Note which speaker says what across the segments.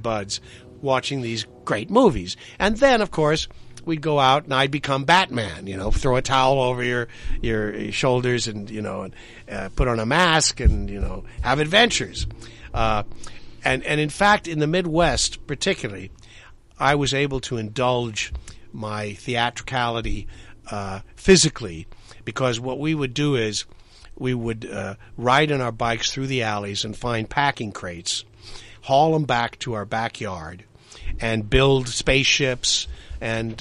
Speaker 1: buds watching these great movies. And then, of course, we'd go out and I'd become Batman, throw a towel over your shoulders and, put on a mask and, have adventures. And in fact, in the Midwest particularly, I was able to indulge my theatricality physically, because what we would do is we would ride on our bikes through the alleys and find packing crates, haul them back to our backyard, and build spaceships and,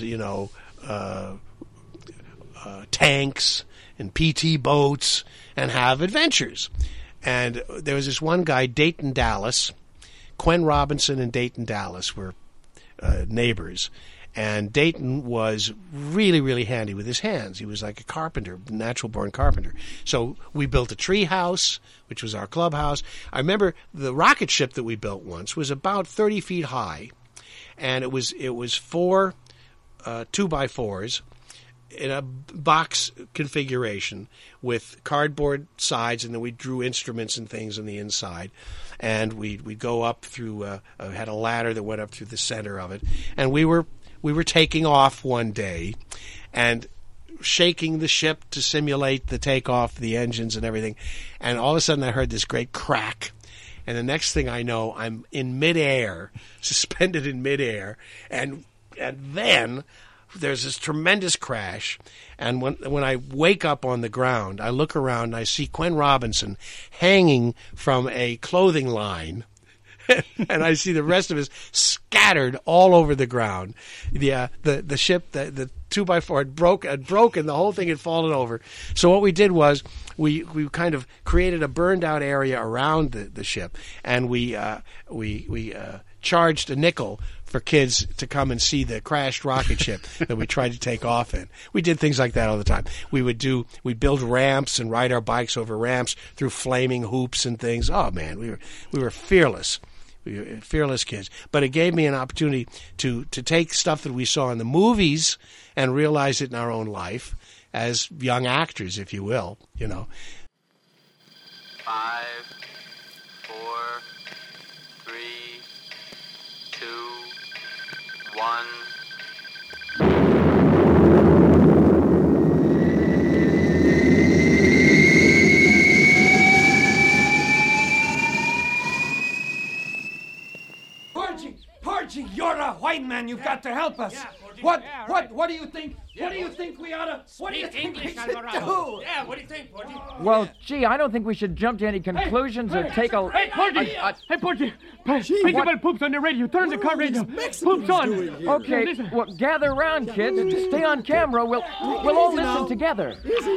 Speaker 1: tanks and PT boats and have adventures. And there was this one guy, Dayton Dallas. Quen Robinson and Dayton Dallas were neighbors. And Dayton was really, really handy with his hands. He was like a carpenter, natural-born carpenter. So we built a tree house, which was our clubhouse. I remember the rocket ship that we built once was about 30 feet high, and it was 4 2x4s in a box configuration with cardboard sides, and then we drew instruments and things on the inside. And we'd go up through, had a ladder that went up through the center of it, and we were taking off one day and shaking the ship to simulate the takeoff, the engines and everything. And all of a sudden I heard this great crack. And the next thing I know, I'm in midair, suspended in midair. And then there's this tremendous crash. And when I wake up on the ground, I look around and I see Quen Robinson hanging from a clothing line. And I see the rest of us scattered all over the ground. The ship, the 2x4 had broken. The whole thing had fallen over. So what we did was we kind of created a burned out area around the ship, and we charged a nickel for kids to come and see the crashed rocket ship that we tried to take off in. We did things like that all the time. We'd build ramps and ride our bikes over ramps through flaming hoops and things. Oh man, we were fearless. We were fearless kids. But it gave me an opportunity to take stuff that we saw in the movies and realize it in our own life as young actors, if you will,
Speaker 2: 5, 4, 3, 2, 1.
Speaker 3: Porgy, you're a white man. You've got to help us. What do you think? What do you think we ought to? What do you think we should do?
Speaker 4: Yeah, what do you think, Porgy?
Speaker 5: Well, gee, I don't think we should jump to any conclusions or take a...
Speaker 6: Hey, Porgy! Hey, Porgy! Principal Poops on the radio. Turn the car radio. Poops on.
Speaker 5: Okay, well, gather around, kids, and stay on camera. We'll all listen together.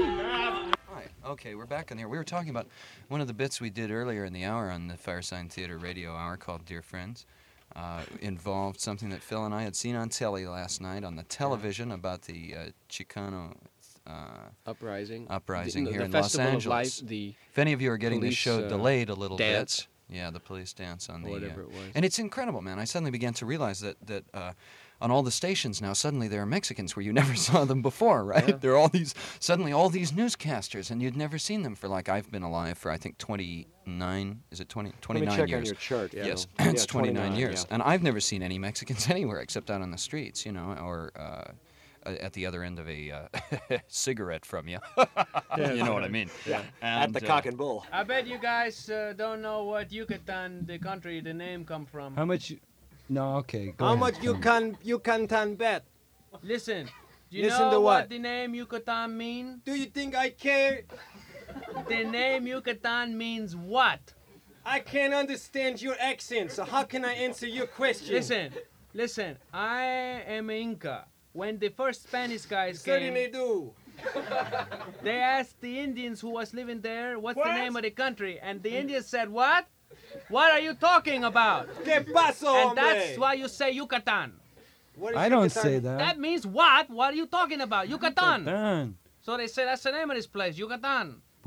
Speaker 7: Okay, we're back on here. We were talking about one of the bits we did earlier in the hour on the Firesign Theater radio hour called Dear Friends. Involved something that Phil and I had seen on telly last night on the television about the Chicano
Speaker 8: uprising
Speaker 7: here in Los Angeles. If any of you are getting this show delayed a little
Speaker 8: dance.
Speaker 7: bit, the police dance on the
Speaker 8: whatever it was,
Speaker 7: and it's incredible, man. I suddenly began to realize that on all the stations now, suddenly there are Mexicans where you never saw them before, right? Yeah. There are all these newscasters, and you'd never seen them for, like, I've been alive for, I think, 29 years.
Speaker 8: Let me check
Speaker 7: years.
Speaker 8: on your chart. Yeah,
Speaker 7: yes, it's 29 years.
Speaker 8: Yeah.
Speaker 7: And I've never seen any Mexicans anywhere except out on the streets, or at the other end of a cigarette from you. You know what I mean?
Speaker 8: Yeah.
Speaker 7: And,
Speaker 8: at the Cock and Bull.
Speaker 4: I bet you guys don't know what Yucatan, the country, the name come from.
Speaker 9: How much... No, okay. Go
Speaker 8: How
Speaker 9: ahead.
Speaker 8: much you can bet?
Speaker 4: Listen. Do you
Speaker 8: Listen
Speaker 4: know
Speaker 8: to
Speaker 4: what the name Yucatan mean?
Speaker 8: Do you think I care?
Speaker 4: The name Yucatan means what?
Speaker 8: I can't understand your accent, so how can I answer your question?
Speaker 4: Listen. I am Inca. When the first Spanish guys came...
Speaker 8: Certainly do.
Speaker 4: They asked the Indians who was living there, what's the name of the country? And the Indians said, what? What are you talking about?
Speaker 8: ¿Qué pasó,
Speaker 4: And that's why you say Yucatan.
Speaker 9: I don't say that.
Speaker 4: That means what? What are you talking about? Yucatan.
Speaker 9: Yucatan.
Speaker 4: So they say that's the name of this place, Yucatan.
Speaker 9: Boy.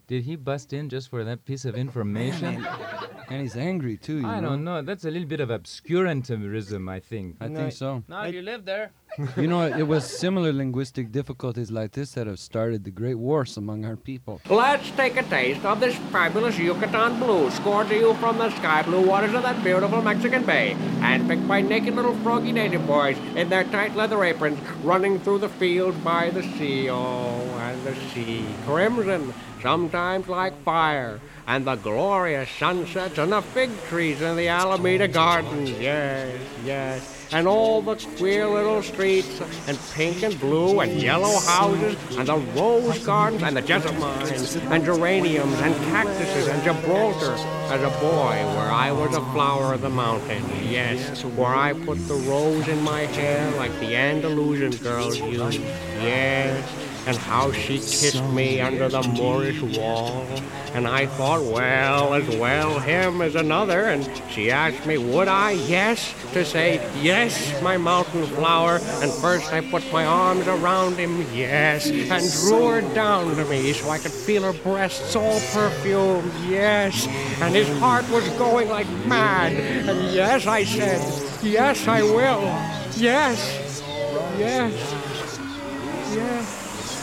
Speaker 10: Did he bust in just for that piece of information?
Speaker 9: And he's angry, too,
Speaker 10: I don't know. That's a little bit of obscurantism, I think.
Speaker 9: I think so.
Speaker 4: Now you live there.
Speaker 9: You know, it was similar linguistic difficulties like this that have started the great wars among our people.
Speaker 11: Let's take a taste of this fabulous Yucatan blue, scored to you from the sky blue waters of that beautiful Mexican bay, handpicked by naked little froggy native boys in their tight leather aprons, running through the fields by the sea. Oh, and the sea, crimson, sometimes like fire, and the glorious sunsets and the fig trees in the Alameda Gardens. Yes, yes. And all the queer little streets, and pink and blue and yellow houses, and the rose gardens, and the jessamines, and geraniums, and cactuses, and Gibraltar. As a boy, where I was a flower of the mountain, yes, where I put the rose in my hair like the Andalusian girls used, yes. And how she kissed me under the Moorish wall. And I thought, well, as well him as another. And she asked me, would I? Yes. To say, yes, my mountain flower. And first I put my arms around him, yes. And drew her down to me so I could feel her breasts all perfumed, yes. And his heart was going like mad. And yes, I said, yes, I will. Yes, yes, yes.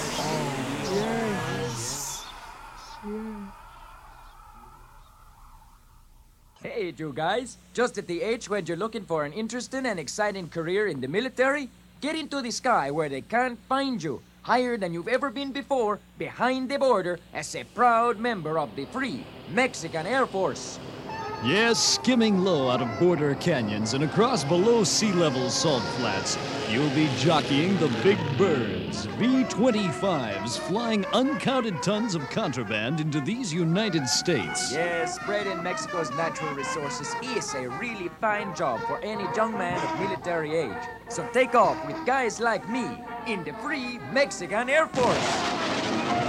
Speaker 5: Hey, you guys. Just at the age when you're looking for an interesting and exciting career in the military, get into the sky where they can't find you. Higher than you've ever been before, behind the border, as a proud member of the Free Mexican Air Force.
Speaker 12: Yes, skimming low out of border canyons and across below sea level salt flats, you'll be jockeying the big birds, B-25s, flying uncounted tons of contraband into these United States.
Speaker 5: Yes, spreading Mexico's natural resources is a really fine job for any young man of military age. So take off with guys like me in the Free Mexican Air Force.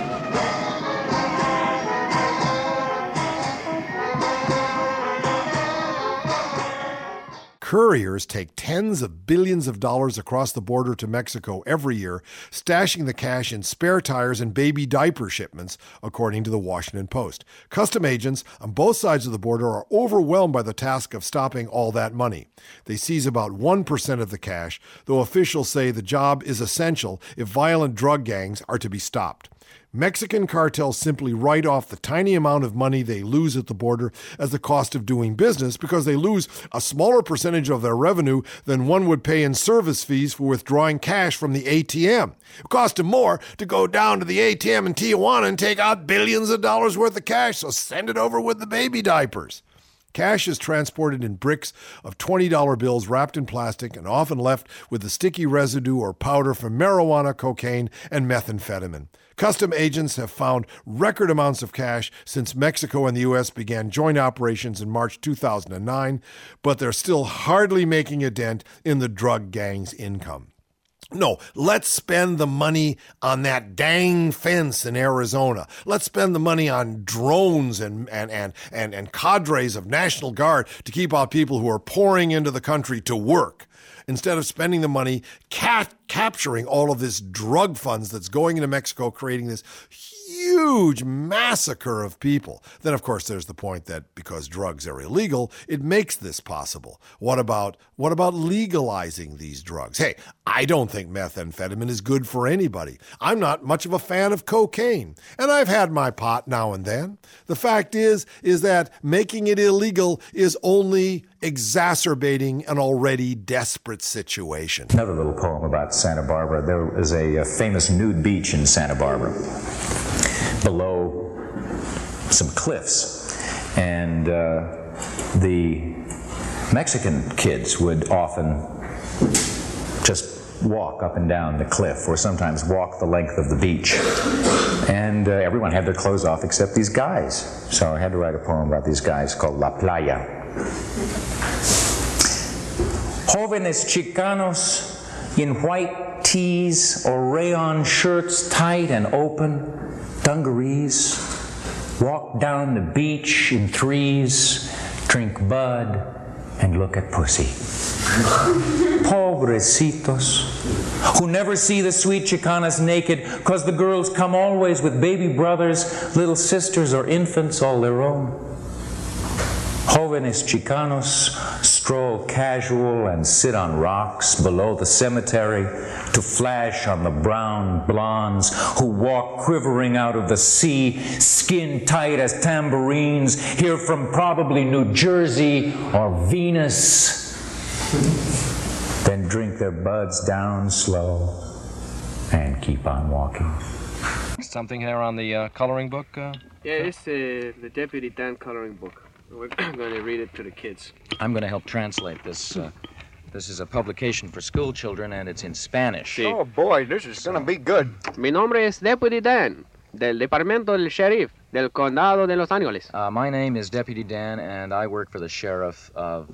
Speaker 13: Couriers take tens of billions of dollars across the border to Mexico every year, stashing the cash in spare tires and baby diaper shipments, according to the Washington Post. Custom agents on both sides of the border are overwhelmed by the task of stopping all that money. They seize about 1% of the cash, though officials say the job is essential if violent drug gangs are to be stopped. Mexican cartels simply write off the tiny amount of money they lose at the border as the cost of doing business because they lose a smaller percentage of their revenue than one would pay in service fees for withdrawing cash from the ATM. It costs them more to go down to the ATM in Tijuana and take out billions of dollars worth of cash, so send it over with the baby diapers. Cash is transported in bricks of $20 bills wrapped in plastic and often left with the sticky residue or powder from marijuana, cocaine, and methamphetamine. Custom agents have found record amounts of cash since Mexico and the U.S. began joint operations in March 2009, but they're still hardly making a dent in the drug gang's income. No, let's spend the money on that dang fence in Arizona. Let's spend the money on drones and cadres of National Guard to keep out people who are pouring into the country to work, instead of spending the money capturing all of this drug funds that's going into Mexico, creating this huge massacre of people. Then, of course, there's the point that because drugs are illegal, it makes this possible. What about legalizing these drugs? Hey, I don't think methamphetamine is good for anybody. I'm not much of a fan of cocaine, and I've had my pot now and then. The fact is that making it illegal is only exacerbating an already desperate situation.
Speaker 14: Another little poem about Santa Barbara. There is a famous nude beach in Santa Barbara below some cliffs, and the Mexican kids would often just walk up and down the cliff, or sometimes walk the length of the beach, and everyone had their clothes off except these guys. So I had to write a poem about these guys called La Playa. Jóvenes Chicanos in white tees or rayon shirts, tight and open, dungarees, walk down the beach in threes, drink bud, and look at pussy. Pobrecitos, who never see the sweet Chicanas naked, 'cause the girls come always with baby brothers, little sisters, or infants all their own. Jóvenes Chicanos stroll casual and sit on rocks below the cemetery to flash on the brown blondes who walk quivering out of the sea, skin tight as tambourines, here from probably New Jersey or Venus. Then drink their buds down slow and keep on walking.
Speaker 15: Something here on the coloring book?
Speaker 4: Yeah, it's the Deputy Dan coloring book. We're going to read it to the kids.
Speaker 5: I'm going to help translate this. This is a publication for school children, and it's in Spanish.
Speaker 11: Sí. Oh, boy, this is going to be good.
Speaker 4: Mi nombre es Deputy Dan, del Departamento del Sheriff, del Condado de Los Ángeles.
Speaker 5: My name is Deputy Dan, and I work for the sheriff of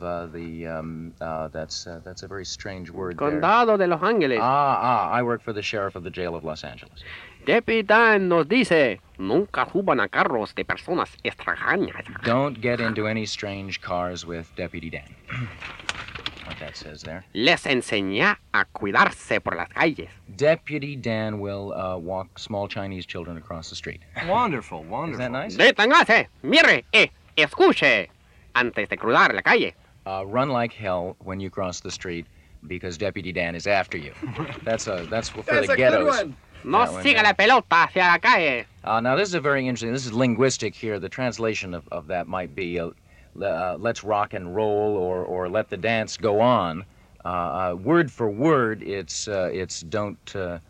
Speaker 5: that's a very strange word
Speaker 4: Condado
Speaker 5: there.
Speaker 4: de Los Ángeles.
Speaker 5: I work for the sheriff of the jail of Los Angeles.
Speaker 4: Deputy Dan nos dice, nunca suban a carros de personas extrañas.
Speaker 5: Don't get into any strange cars with Deputy Dan. What that says there.
Speaker 11: Les enseña a cuidarse por las calles.
Speaker 5: Deputy Dan will walk small Chinese children across the street.
Speaker 15: Wonderful, wonderful.
Speaker 5: Isn't that nice?
Speaker 11: Deténgase, mire, escuche, antes de cruzar la calle.
Speaker 5: Run like hell when you cross the street, because Deputy Dan is after you. That's for the ghettos.
Speaker 11: Good one. No siga la pelota hacia la calle.
Speaker 5: Now, this is a very interesting, this is linguistic here. The translation of that might be, let's rock and roll, or let the dance go on. Word for word, it's don't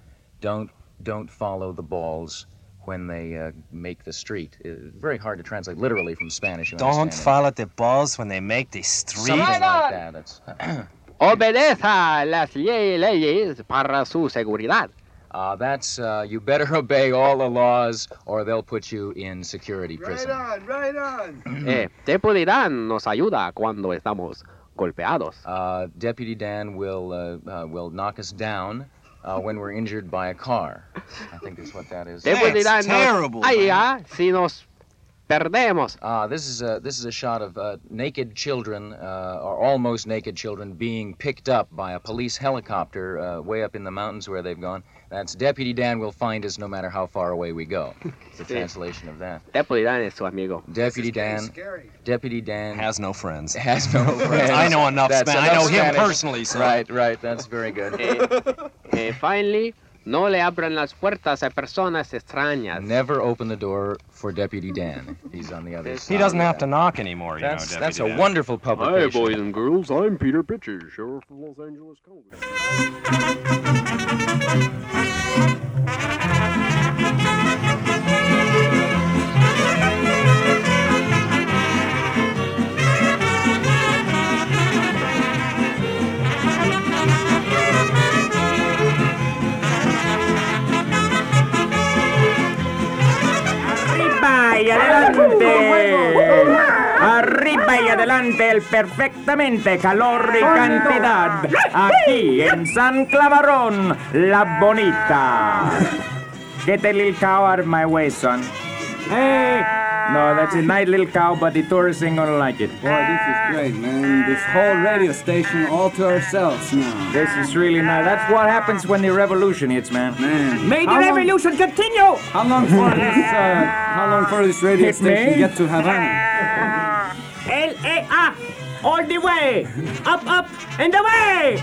Speaker 5: follow the balls when they make the street. It's very hard to translate literally from Spanish.
Speaker 15: Don't follow the balls when they make the street.
Speaker 5: Something like that. It's
Speaker 11: Obedeza las leyes para su seguridad.
Speaker 5: That's, you better obey all the laws or they'll put you in security prison.
Speaker 11: Right on. Deputy Dan nos ayuda cuando estamos golpeados.
Speaker 5: Deputy Dan will knock us down when we're injured by a car. I think that's what that is.
Speaker 11: Deputy Dan
Speaker 15: terrible.
Speaker 11: Si nos perdemos.
Speaker 5: This is a shot of naked children, or almost naked children, being picked up by a police helicopter way up in the mountains where they've gone. That's Deputy Dan will find us no matter how far away we go. It's a translation of that.
Speaker 11: Deputy Dan es su amigo.
Speaker 5: Deputy Dan
Speaker 15: has no friends.
Speaker 5: Has no friends.
Speaker 15: I know enough Spanish. I know him personally. So.
Speaker 5: Right. That's very good.
Speaker 11: Finally, no le abran las puertas a personas extrañas.
Speaker 5: Never open the door for Deputy Dan. He's on the other side.
Speaker 15: He doesn't have to knock anymore,
Speaker 5: that's
Speaker 15: Deputy
Speaker 5: That's
Speaker 15: Dan.
Speaker 5: a wonderful publication.
Speaker 16: Hi, boys and girls. I'm Peter Pitcher, Sheriff of Los Angeles County.
Speaker 17: Arriba y adelante el perfectamente calor y cantidad. Aquí en San Clavarón, La Bonita. Get a little cow out of my way, son. Hey! No, that's a nice little cow, but the tourists ain't gonna like it.
Speaker 18: Boy, this is great, man. This whole radio station all to ourselves now.
Speaker 17: This is really nice. That's what happens when the revolution hits, man.
Speaker 18: May
Speaker 17: the revolution continue!
Speaker 18: How long for this radio station get to Havana?
Speaker 17: L-A-A! All the way! Up, and away!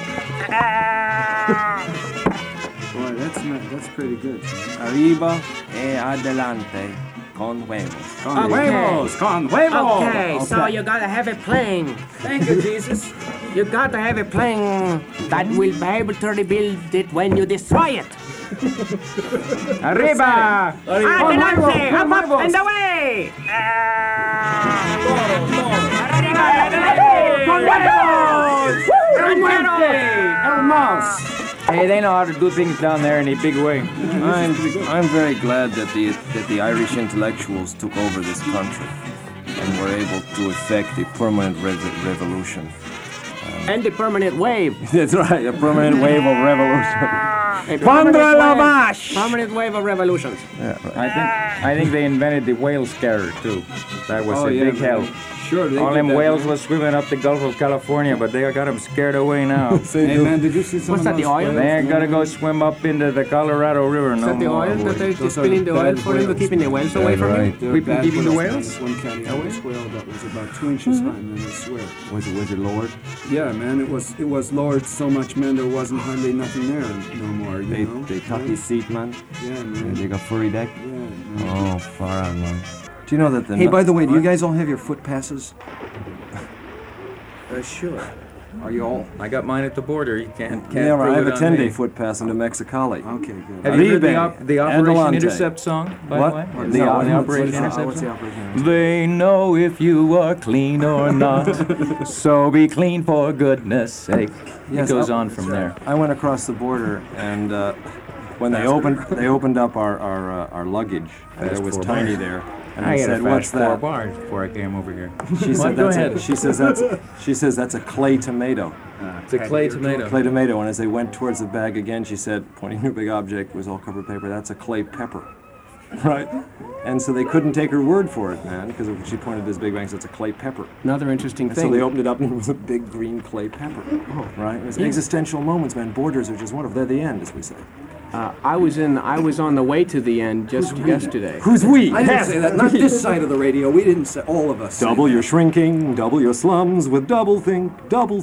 Speaker 18: Boy, that's pretty good. Arriba e adelante. Con huevos. Con huevos.
Speaker 11: Okay, so you gotta have a plane.
Speaker 18: Thank you, Jesus.
Speaker 11: You gotta have a plane that will be able to rebuild it when you destroy it.
Speaker 17: Arriba!
Speaker 11: Adelante! Up, and away!
Speaker 17: Arriba! Adelante! Con huevos! Hermos! Hey, they know how to do things down there in a big way.
Speaker 18: I'm very glad that the Irish intellectuals took over this country and were able to effect a permanent revolution.
Speaker 11: And the permanent wave.
Speaker 18: That's right, a permanent wave of revolution.
Speaker 17: Contra la vache!
Speaker 11: Permanent wave of revolutions.
Speaker 18: Yeah, right.
Speaker 17: I think they invented the whale scarer too. That was a big help.
Speaker 18: Sure.
Speaker 17: All them whales were swimming up the Gulf of California, but they got them scared away now.
Speaker 18: Hey, man, did you see some
Speaker 4: What's that, the oil?
Speaker 17: They ain't gotta go swim up into the Colorado River
Speaker 11: Is
Speaker 17: no
Speaker 11: that the
Speaker 17: more.
Speaker 11: oil that they're just spinning the oil for him to keeping the whales away from him?
Speaker 18: We've been keeping the whales? One county had this whale that was about 2 inches high, man, I swear.
Speaker 19: Was it lowered?
Speaker 18: Yeah, man, it was lowered so much, man, there wasn't hardly nothing there no more, you know?
Speaker 19: They tuck his seat, man.
Speaker 18: Yeah, man.
Speaker 19: They got furry deck.
Speaker 18: Yeah.
Speaker 19: Oh, far out, man. Do you know that the...
Speaker 18: Hey,
Speaker 19: by the way, do you guys all have your foot passes?
Speaker 17: Sure. Are you all? I got mine at the border. You can't
Speaker 19: Yeah, right. I have
Speaker 17: prove
Speaker 19: a
Speaker 17: it on
Speaker 19: 10-day
Speaker 17: me.
Speaker 19: foot pass into Mexicali.
Speaker 18: Okay, good.
Speaker 17: Have you heard
Speaker 19: Ribe,
Speaker 17: the Operation
Speaker 19: Adelante.
Speaker 17: Intercept song, by
Speaker 19: What?
Speaker 17: the way?
Speaker 19: The
Speaker 17: No,
Speaker 19: Operation
Speaker 17: Intercept
Speaker 18: What's the
Speaker 17: song?
Speaker 18: Operation?
Speaker 17: They know if you are clean or not, so be clean for goodness sake.
Speaker 19: Yes,
Speaker 17: it goes on from there.
Speaker 19: I went across the border, and when they opened up our luggage, there was Tiny there, and
Speaker 17: I
Speaker 19: they
Speaker 17: had
Speaker 19: said,
Speaker 17: a
Speaker 19: "What's
Speaker 17: fast 4
Speaker 19: that?"
Speaker 17: bars before I came over here.
Speaker 19: She said,
Speaker 17: Go
Speaker 19: "That's
Speaker 17: ahead.
Speaker 19: she says that's a clay tomato."
Speaker 17: It's a clay tomato.
Speaker 19: Clay tomato. And as they went towards the bag again, she said, pointing to a big object, it was all covered paper, "That's a clay pepper." Right? And so they couldn't take her word for it, man, because she pointed to this big bag and said, "It's a clay pepper."
Speaker 11: Another interesting
Speaker 19: And
Speaker 11: thing.
Speaker 19: so they opened it up and it was a big green clay pepper. Right? It was existential moments, man. Borders are just wonderful. They're the end, as we say.
Speaker 11: I was on the way to the end just yesterday.
Speaker 19: Who's we?
Speaker 18: I didn't say that. Not this side of the radio. We didn't say, all of us. say
Speaker 19: Double
Speaker 18: that.
Speaker 19: your shrinking, double your slums with double think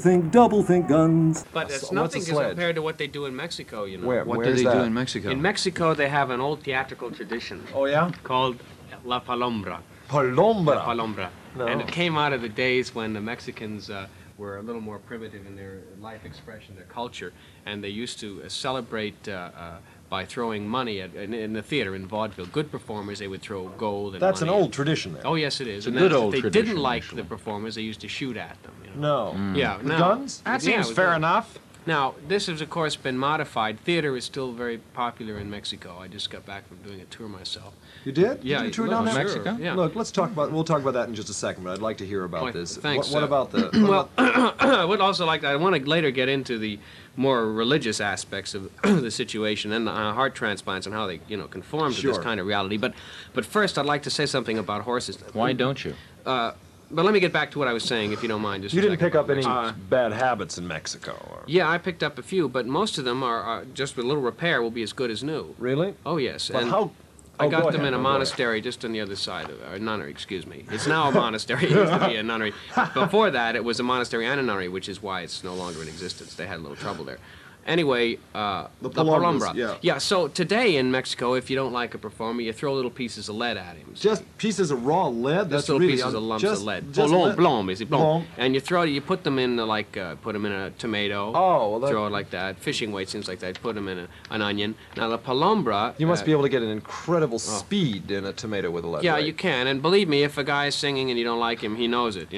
Speaker 19: guns.
Speaker 20: But it's
Speaker 7: So
Speaker 20: nothing
Speaker 7: what's a sled?
Speaker 20: compared to what they do in Mexico, you know.
Speaker 7: Where?
Speaker 20: What
Speaker 7: Where's
Speaker 20: do
Speaker 7: that?
Speaker 20: they
Speaker 7: do in Mexico?
Speaker 20: In Mexico, they have an old theatrical tradition.
Speaker 7: Oh, yeah?
Speaker 20: Called La Palombra.
Speaker 7: Palombra?
Speaker 20: La Palombra.
Speaker 7: No.
Speaker 20: And it came out of the days when the Mexicans were a little more primitive in their life expression, their culture, and they used to celebrate by throwing money in the theater in vaudeville. Good performers, they would throw gold and
Speaker 13: That's
Speaker 20: money.
Speaker 13: an old tradition there.
Speaker 20: Oh, yes, it is.
Speaker 13: It's a
Speaker 20: And
Speaker 13: good
Speaker 20: then
Speaker 13: old
Speaker 20: if they
Speaker 13: tradition,
Speaker 20: didn't like
Speaker 13: actually.
Speaker 20: the performers, they used to shoot at them. You know?
Speaker 13: No.
Speaker 20: Yeah,
Speaker 13: With
Speaker 20: no.
Speaker 13: guns? That
Speaker 20: Yeah,
Speaker 13: seems
Speaker 20: with
Speaker 13: fair
Speaker 20: guns.
Speaker 13: enough.
Speaker 20: Now, this has, of course, been modified. Theater is still very popular in Mexico. I just got back from doing a tour myself.
Speaker 13: You did?
Speaker 20: Yeah.
Speaker 13: Did you tour
Speaker 20: look,
Speaker 13: down there?
Speaker 20: Mexico? Yeah.
Speaker 13: Look, we'll talk about that in just a second, but I'd like to hear about this.
Speaker 20: Thanks.
Speaker 13: What about the...
Speaker 20: Well, I would also like to, I want to later get into the more religious aspects of the situation and heart transplants and how they, conform to this
Speaker 13: Sure.
Speaker 20: kind of reality. But first, I'd like to say something about horses.
Speaker 10: Why don't you?
Speaker 20: But let me get back to what I was saying, if you don't mind. Just
Speaker 13: You
Speaker 20: a
Speaker 13: didn't
Speaker 20: second.
Speaker 13: pick up any bad habits in Mexico? Or...
Speaker 20: Yeah, I picked up a few, but most of them are just with a little repair will be as good as new.
Speaker 13: Really?
Speaker 20: Oh, yes.
Speaker 13: Well,
Speaker 20: and
Speaker 13: how...
Speaker 20: I
Speaker 13: Oh,
Speaker 20: got
Speaker 13: go
Speaker 20: them
Speaker 13: ahead.
Speaker 20: in a
Speaker 13: No, go ahead.
Speaker 20: monastery just on the other side of or nunnery, excuse me. It's now a monastery. It used to be a nunnery. Before that, it was a monastery and a nunnery, which is why it's no longer in existence. They had a little trouble there. Anyway,
Speaker 13: The
Speaker 20: La
Speaker 13: Palombras,
Speaker 20: Palombra.
Speaker 13: yeah.
Speaker 20: So today in Mexico, if you don't like a performer, you throw little pieces of lead at him.
Speaker 13: Just pieces of raw lead? That's
Speaker 20: Just little
Speaker 13: really...
Speaker 20: pieces of lumps
Speaker 13: just,
Speaker 20: of lead.
Speaker 13: Just
Speaker 20: Plom,
Speaker 13: lead.
Speaker 20: plom, is it plom?
Speaker 13: Plom.
Speaker 20: And you put them in put them in a tomato.
Speaker 13: Oh, well, that-
Speaker 20: throw it like that. Fishing weight seems like that. Put them in an onion. Now the Palombra.
Speaker 13: You must be able to get an incredible speed in a tomato with a lead.
Speaker 20: Yeah,
Speaker 13: right?
Speaker 20: you can, and believe me, if a guy is singing and you don't like him, he knows it,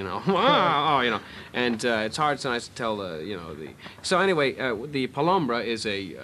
Speaker 20: and it's hard sometimes to tell the. So anyway, the Palombra is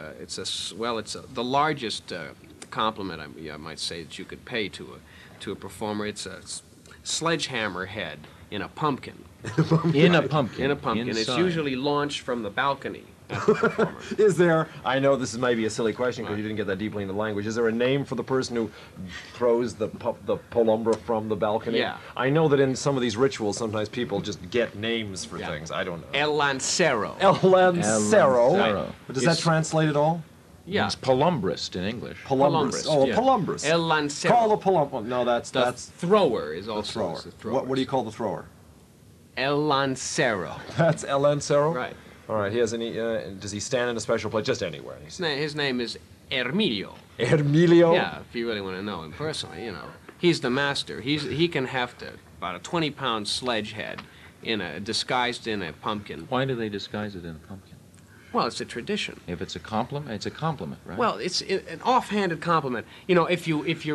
Speaker 20: the largest compliment I might say that you could pay to a performer. It's a sledgehammer head in a pumpkin.
Speaker 10: In a pumpkin.
Speaker 20: In a pumpkin. It's
Speaker 10: Inside.
Speaker 20: usually launched from the balcony.
Speaker 13: Is there, I know this might be a silly question because you didn't get that deeply into the language, is there a name for the person who throws the Palombra from the balcony?
Speaker 20: Yeah.
Speaker 13: I know that in some of these rituals, sometimes people just get names for things. I don't know.
Speaker 20: El Lancero.
Speaker 13: El Lancero.
Speaker 10: Lancero.
Speaker 13: But does that translate at all?
Speaker 20: Yeah.
Speaker 10: Means palumbrist in English.
Speaker 13: Palumbrist. Oh, a
Speaker 20: yeah.
Speaker 13: palumbrist.
Speaker 20: El Lancero.
Speaker 13: Call a palumbrist. No, that's
Speaker 20: thrower is
Speaker 13: the
Speaker 20: also
Speaker 13: thrower.
Speaker 20: the thrower.
Speaker 13: What do you call the thrower?
Speaker 20: El Lancero.
Speaker 13: That's El Lancero?
Speaker 20: Right.
Speaker 13: All right. He has any. Does he stand in a special place? Just anywhere.
Speaker 20: His name is Hermilio.
Speaker 13: Hermilio?
Speaker 20: Yeah, if you really want to know him personally, he's the master. He can heft about a 20-pound sledge head disguised in a pumpkin.
Speaker 10: Why do they disguise it in a pumpkin?
Speaker 20: Well, it's a tradition.
Speaker 10: If it's a compliment, it's a compliment, right?
Speaker 20: Well, it's an offhanded compliment. If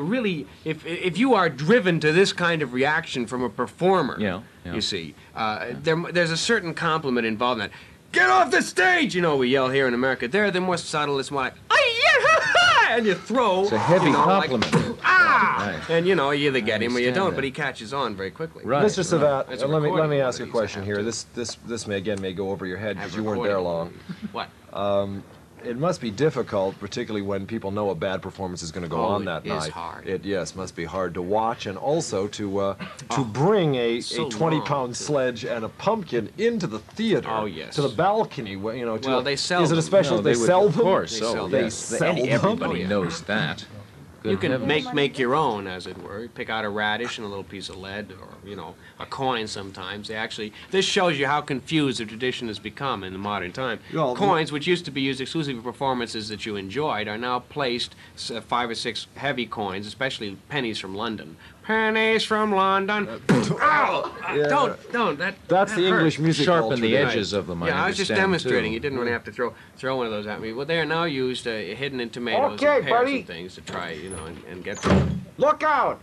Speaker 20: you are driven to this kind of reaction from a performer,
Speaker 10: Yeah.
Speaker 20: you see, there's a certain compliment involved in that. Get off the stage! We yell here in America. They're more subtle. It's more like, and you throw.
Speaker 10: It's a heavy compliment.
Speaker 20: Like, ah!
Speaker 10: Right.
Speaker 20: And you either get him or you
Speaker 10: understand
Speaker 20: don't,
Speaker 10: that.
Speaker 20: but he catches on very quickly.
Speaker 10: Right.
Speaker 13: Mr. Savat,
Speaker 20: It's a
Speaker 13: let me
Speaker 20: recording
Speaker 13: ask you a
Speaker 20: that
Speaker 13: question
Speaker 20: he's
Speaker 13: here.
Speaker 20: have
Speaker 13: This may go over your head because
Speaker 20: Have
Speaker 13: you weren't there long.
Speaker 20: What?
Speaker 19: It must be difficult, particularly when people know a bad performance is going to go on that night.
Speaker 20: It is hard.
Speaker 19: It must be hard to watch, and also to bring a 20-pound sledge and a pumpkin into the theater.
Speaker 20: Oh, yes.
Speaker 19: To the balcony. You know.
Speaker 20: Well, they sell
Speaker 19: Is it a
Speaker 20: them.
Speaker 19: special?
Speaker 20: No,
Speaker 19: they sell them.
Speaker 20: Of course. They sell them.
Speaker 15: Everybody knows that.
Speaker 20: You can make your own, as it were. You pick out a radish and a little piece of lead, or a coin. Sometimes this shows you how confused the tradition has become in the modern time.
Speaker 19: Well,
Speaker 20: Coins, which used to be used exclusively for performances that you enjoyed, are now placed 5 or 6 heavy coins, especially pennies from London. Pennies from London. Ow!
Speaker 19: Yeah.
Speaker 20: Don't.
Speaker 19: That's the English music
Speaker 15: Sharpen
Speaker 19: culture.
Speaker 15: the edges of them.
Speaker 20: Yeah, I was just demonstrating. You didn't really have to throw one of those at me. Well, they are now used hidden in tomatoes
Speaker 8: Okay,
Speaker 20: and pears
Speaker 8: buddy.
Speaker 20: and things to try, and get.
Speaker 8: Look out!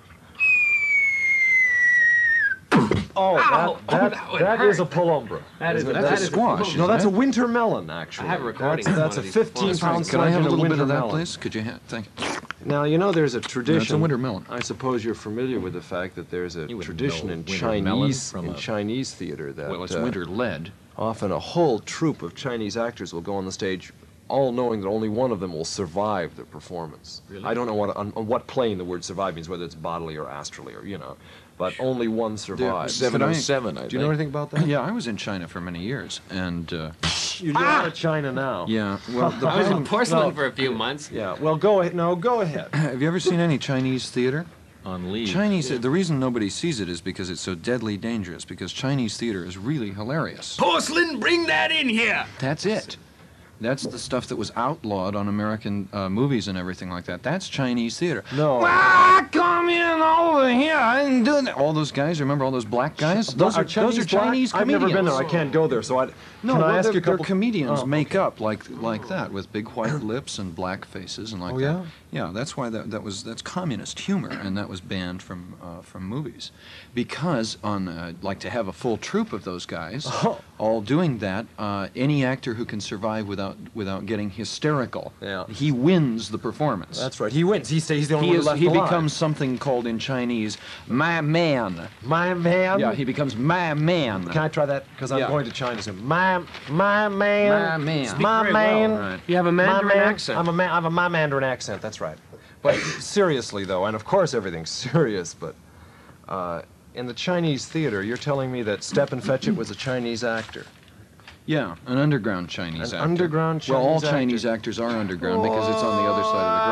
Speaker 19: Oh, that is a palumbra.
Speaker 20: That's
Speaker 19: a squash. No, that's a winter melon, actually.
Speaker 20: I have a recording of
Speaker 19: That's a
Speaker 20: one of these
Speaker 19: 15-pound
Speaker 9: Can I have a little bit of that,
Speaker 19: melon.
Speaker 9: please? Could you thank you.
Speaker 19: Now, there's a tradition.
Speaker 9: It's a winter melon.
Speaker 19: I suppose you're familiar with the fact that there's a tradition in Chinese theater that...
Speaker 9: Well, it's winter lead.
Speaker 19: Often a whole troupe of Chinese actors will go on the stage all knowing that only one of them will survive the performance.
Speaker 20: Really?
Speaker 19: I don't know on what plane the word survive means, whether it's bodily or astrally or, but only one survives.
Speaker 15: 707, I think.
Speaker 19: Do you know anything about that?
Speaker 9: Yeah, I was in China for many years, and...
Speaker 19: You're out of China now.
Speaker 9: Yeah, well...
Speaker 20: I was in porcelain for a few months.
Speaker 19: Yeah, well, go ahead. No, go ahead.
Speaker 9: Have you ever seen any Chinese theater?
Speaker 15: On leave.
Speaker 9: The reason nobody sees it is because it's so deadly dangerous, because Chinese theater is really hilarious.
Speaker 3: Porcelain, bring that in here!
Speaker 9: That's it. That's the stuff that was outlawed on American movies and everything like that. That's Chinese theater.
Speaker 19: No.
Speaker 9: Come in over here. I didn't do that. All those guys, remember all those black guys? Those are Chinese comedians.
Speaker 19: I've never been there. I can't go there, so can I ask you a couple...
Speaker 9: their comedians make up like that with big white lips and black faces and like that.
Speaker 19: Yeah?
Speaker 9: Yeah, that's why that's communist humor, and that was banned from movies, because to have a full troupe of those guys all doing that, any actor who can survive without getting hysterical, he wins the performance.
Speaker 19: That's right. He wins. He's the only one left
Speaker 9: He
Speaker 19: alive.
Speaker 9: becomes something called in Chinese, my man.
Speaker 19: My man?
Speaker 9: Yeah, he becomes my man.
Speaker 19: Can I try that? Because I'm going to China soon. My man.
Speaker 9: My man.
Speaker 19: My man.
Speaker 9: Right.
Speaker 20: You have a Mandarin accent.
Speaker 19: I have a my Mandarin accent, that's right. But seriously, though, and of course everything's serious, but in the Chinese theater, you're telling me that Stepin Fetchit was a Chinese actor?
Speaker 9: Yeah, an underground Chinese actor.
Speaker 19: Underground Chinese
Speaker 9: Well, all
Speaker 19: actor.
Speaker 9: Chinese actors are underground because it's on the other side of the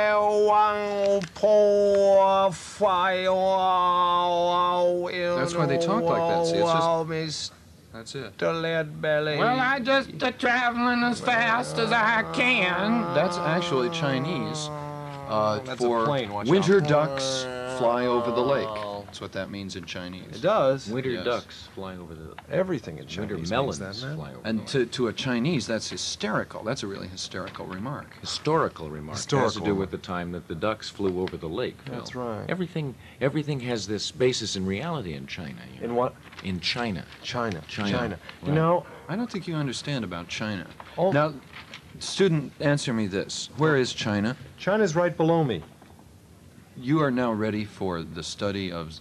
Speaker 9: ground. That's why they talk like that. See, it's just... That's it.
Speaker 19: The lead belly.
Speaker 3: Well, I just traveling as fast as I can.
Speaker 9: That's actually Chinese
Speaker 19: That's
Speaker 9: for
Speaker 19: a plane, watch
Speaker 9: winter
Speaker 19: out.
Speaker 9: ducks fly over the lake. That's what that means in Chinese.
Speaker 19: It does.
Speaker 15: Winter ducks flying over the...
Speaker 19: Everything in Chinese
Speaker 15: Winter melons
Speaker 19: means that, man.
Speaker 15: flying over
Speaker 9: And to a Chinese, that's hysterical. That's a really hysterical remark.
Speaker 15: Historical remark.
Speaker 19: Historical
Speaker 15: Has to do with the time that the ducks flew over the lake.
Speaker 19: That's right.
Speaker 15: Everything has this basis in reality in China.
Speaker 19: In what?
Speaker 15: In China.
Speaker 19: China.
Speaker 15: Right.
Speaker 19: You know,
Speaker 9: I don't think you understand about China.
Speaker 19: Oh.
Speaker 9: Now, student, answer me this. Where is China?
Speaker 19: China's right below me.
Speaker 9: You are now ready for the study of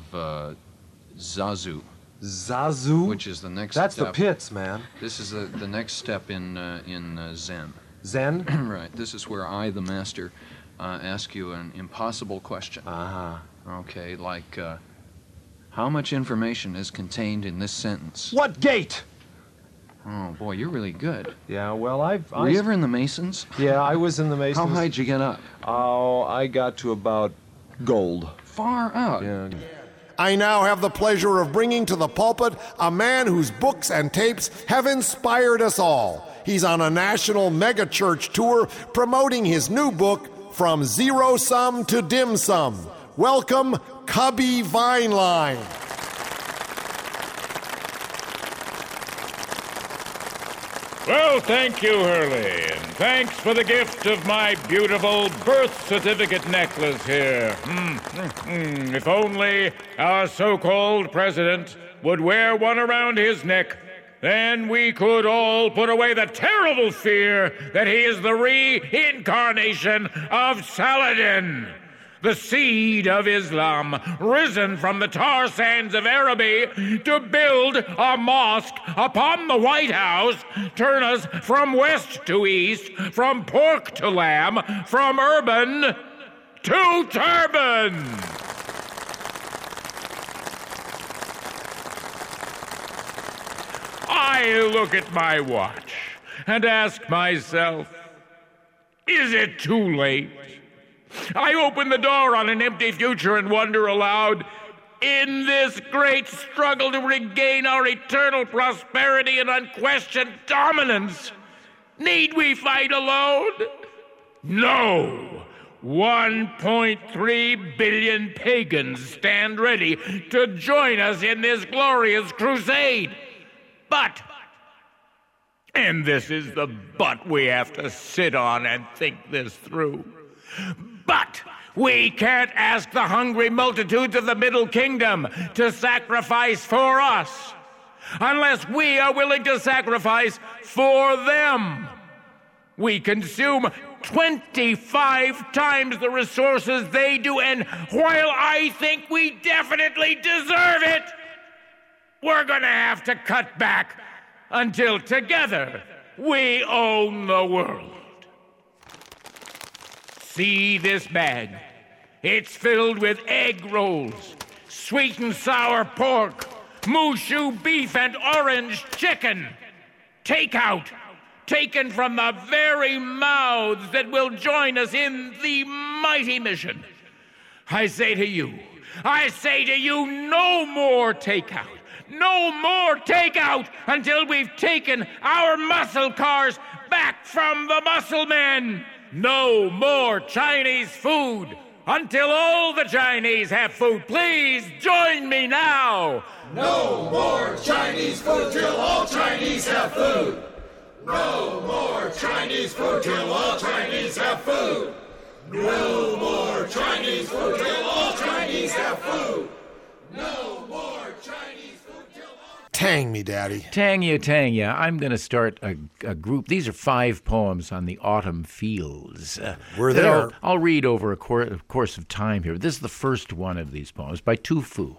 Speaker 9: Zazu.
Speaker 19: Zazu?
Speaker 9: Which is the next
Speaker 19: That's
Speaker 9: step.
Speaker 19: the pits, man.
Speaker 9: This is the next step in Zen.
Speaker 19: Zen?
Speaker 9: Right. This is where I, the master, ask you an impossible question. Okay, like, how much information is contained in this sentence?
Speaker 19: What gate?
Speaker 9: Oh, boy, you're really good.
Speaker 19: Yeah, well,
Speaker 9: Were you ever in the Masons?
Speaker 19: Yeah, I was in the Masons.
Speaker 9: How high did you get up?
Speaker 19: Oh, I got to about gold.
Speaker 9: Far out.
Speaker 19: Yeah.
Speaker 13: I now have the pleasure of bringing to the pulpit a man whose books and tapes have inspired us all. He's on a national mega-church tour promoting his new book, From Zero Sum to Dim Sum. Welcome, Cubby Vineline.
Speaker 21: Well, thank you, Hurley, and thanks for the gift of my beautiful birth certificate necklace here. If only our so-called president would wear one around his neck, then we could all put away the terrible fear that he is the reincarnation of Saladin. the seed of Islam, risen from the tar sands of Araby to build a mosque upon the White House, turn us from west to east, from pork to lamb, from urban to turban. I look at my watch and ask myself, is it too late? I open the door on an empty future and wonder aloud, in this great struggle to regain our eternal prosperity and unquestioned dominance, need we fight alone? No. 1.3 billion pagans stand ready to join us in this glorious crusade. But, and this is the but we have to sit on and think this through, but we can't ask the hungry multitudes of the Middle Kingdom to sacrifice for us unless we are willing to sacrifice for them. We consume 25 times the resources they do, and while I think we definitely deserve it, we're gonna have to cut back until together we own the world. See this bag. It's filled with egg rolls, sweet and sour pork, Mushu beef, and orange chicken. Takeout, taken from the very mouths that will join us in the mighty mission. I say to you, no more takeout. No more takeout until we've taken our muscle cars back from the muscle men. No more Chinese food until all the Chinese have food. Please join me now.
Speaker 3: No more Chinese food till all Chinese have food. No more Chinese food till all Chinese have food. No more Chinese food till all Chinese have food. No more Chinese food till all...
Speaker 13: Tang me, Daddy.
Speaker 15: Tang you. I'm going to start a group. These are 5 poems on the autumn fields.
Speaker 13: We're there.
Speaker 15: I'll read over a course of time here. This is the first one of these poems by Tu Fu.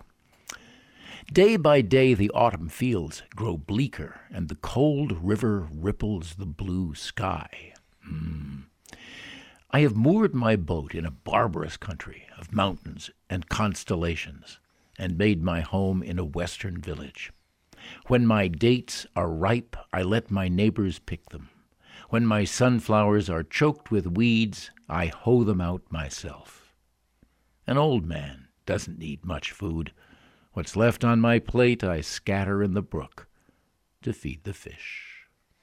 Speaker 15: Day by day the autumn fields grow bleaker, and the cold river ripples the blue sky. I have moored my boat in a barbarous country of mountains and constellations, and made my home in a western village. When my dates are ripe, I let my neighbors pick them. When my sunflowers are choked with weeds, I hoe them out myself. An old man doesn't need much food. What's left on my plate I scatter in the brook to feed the fish.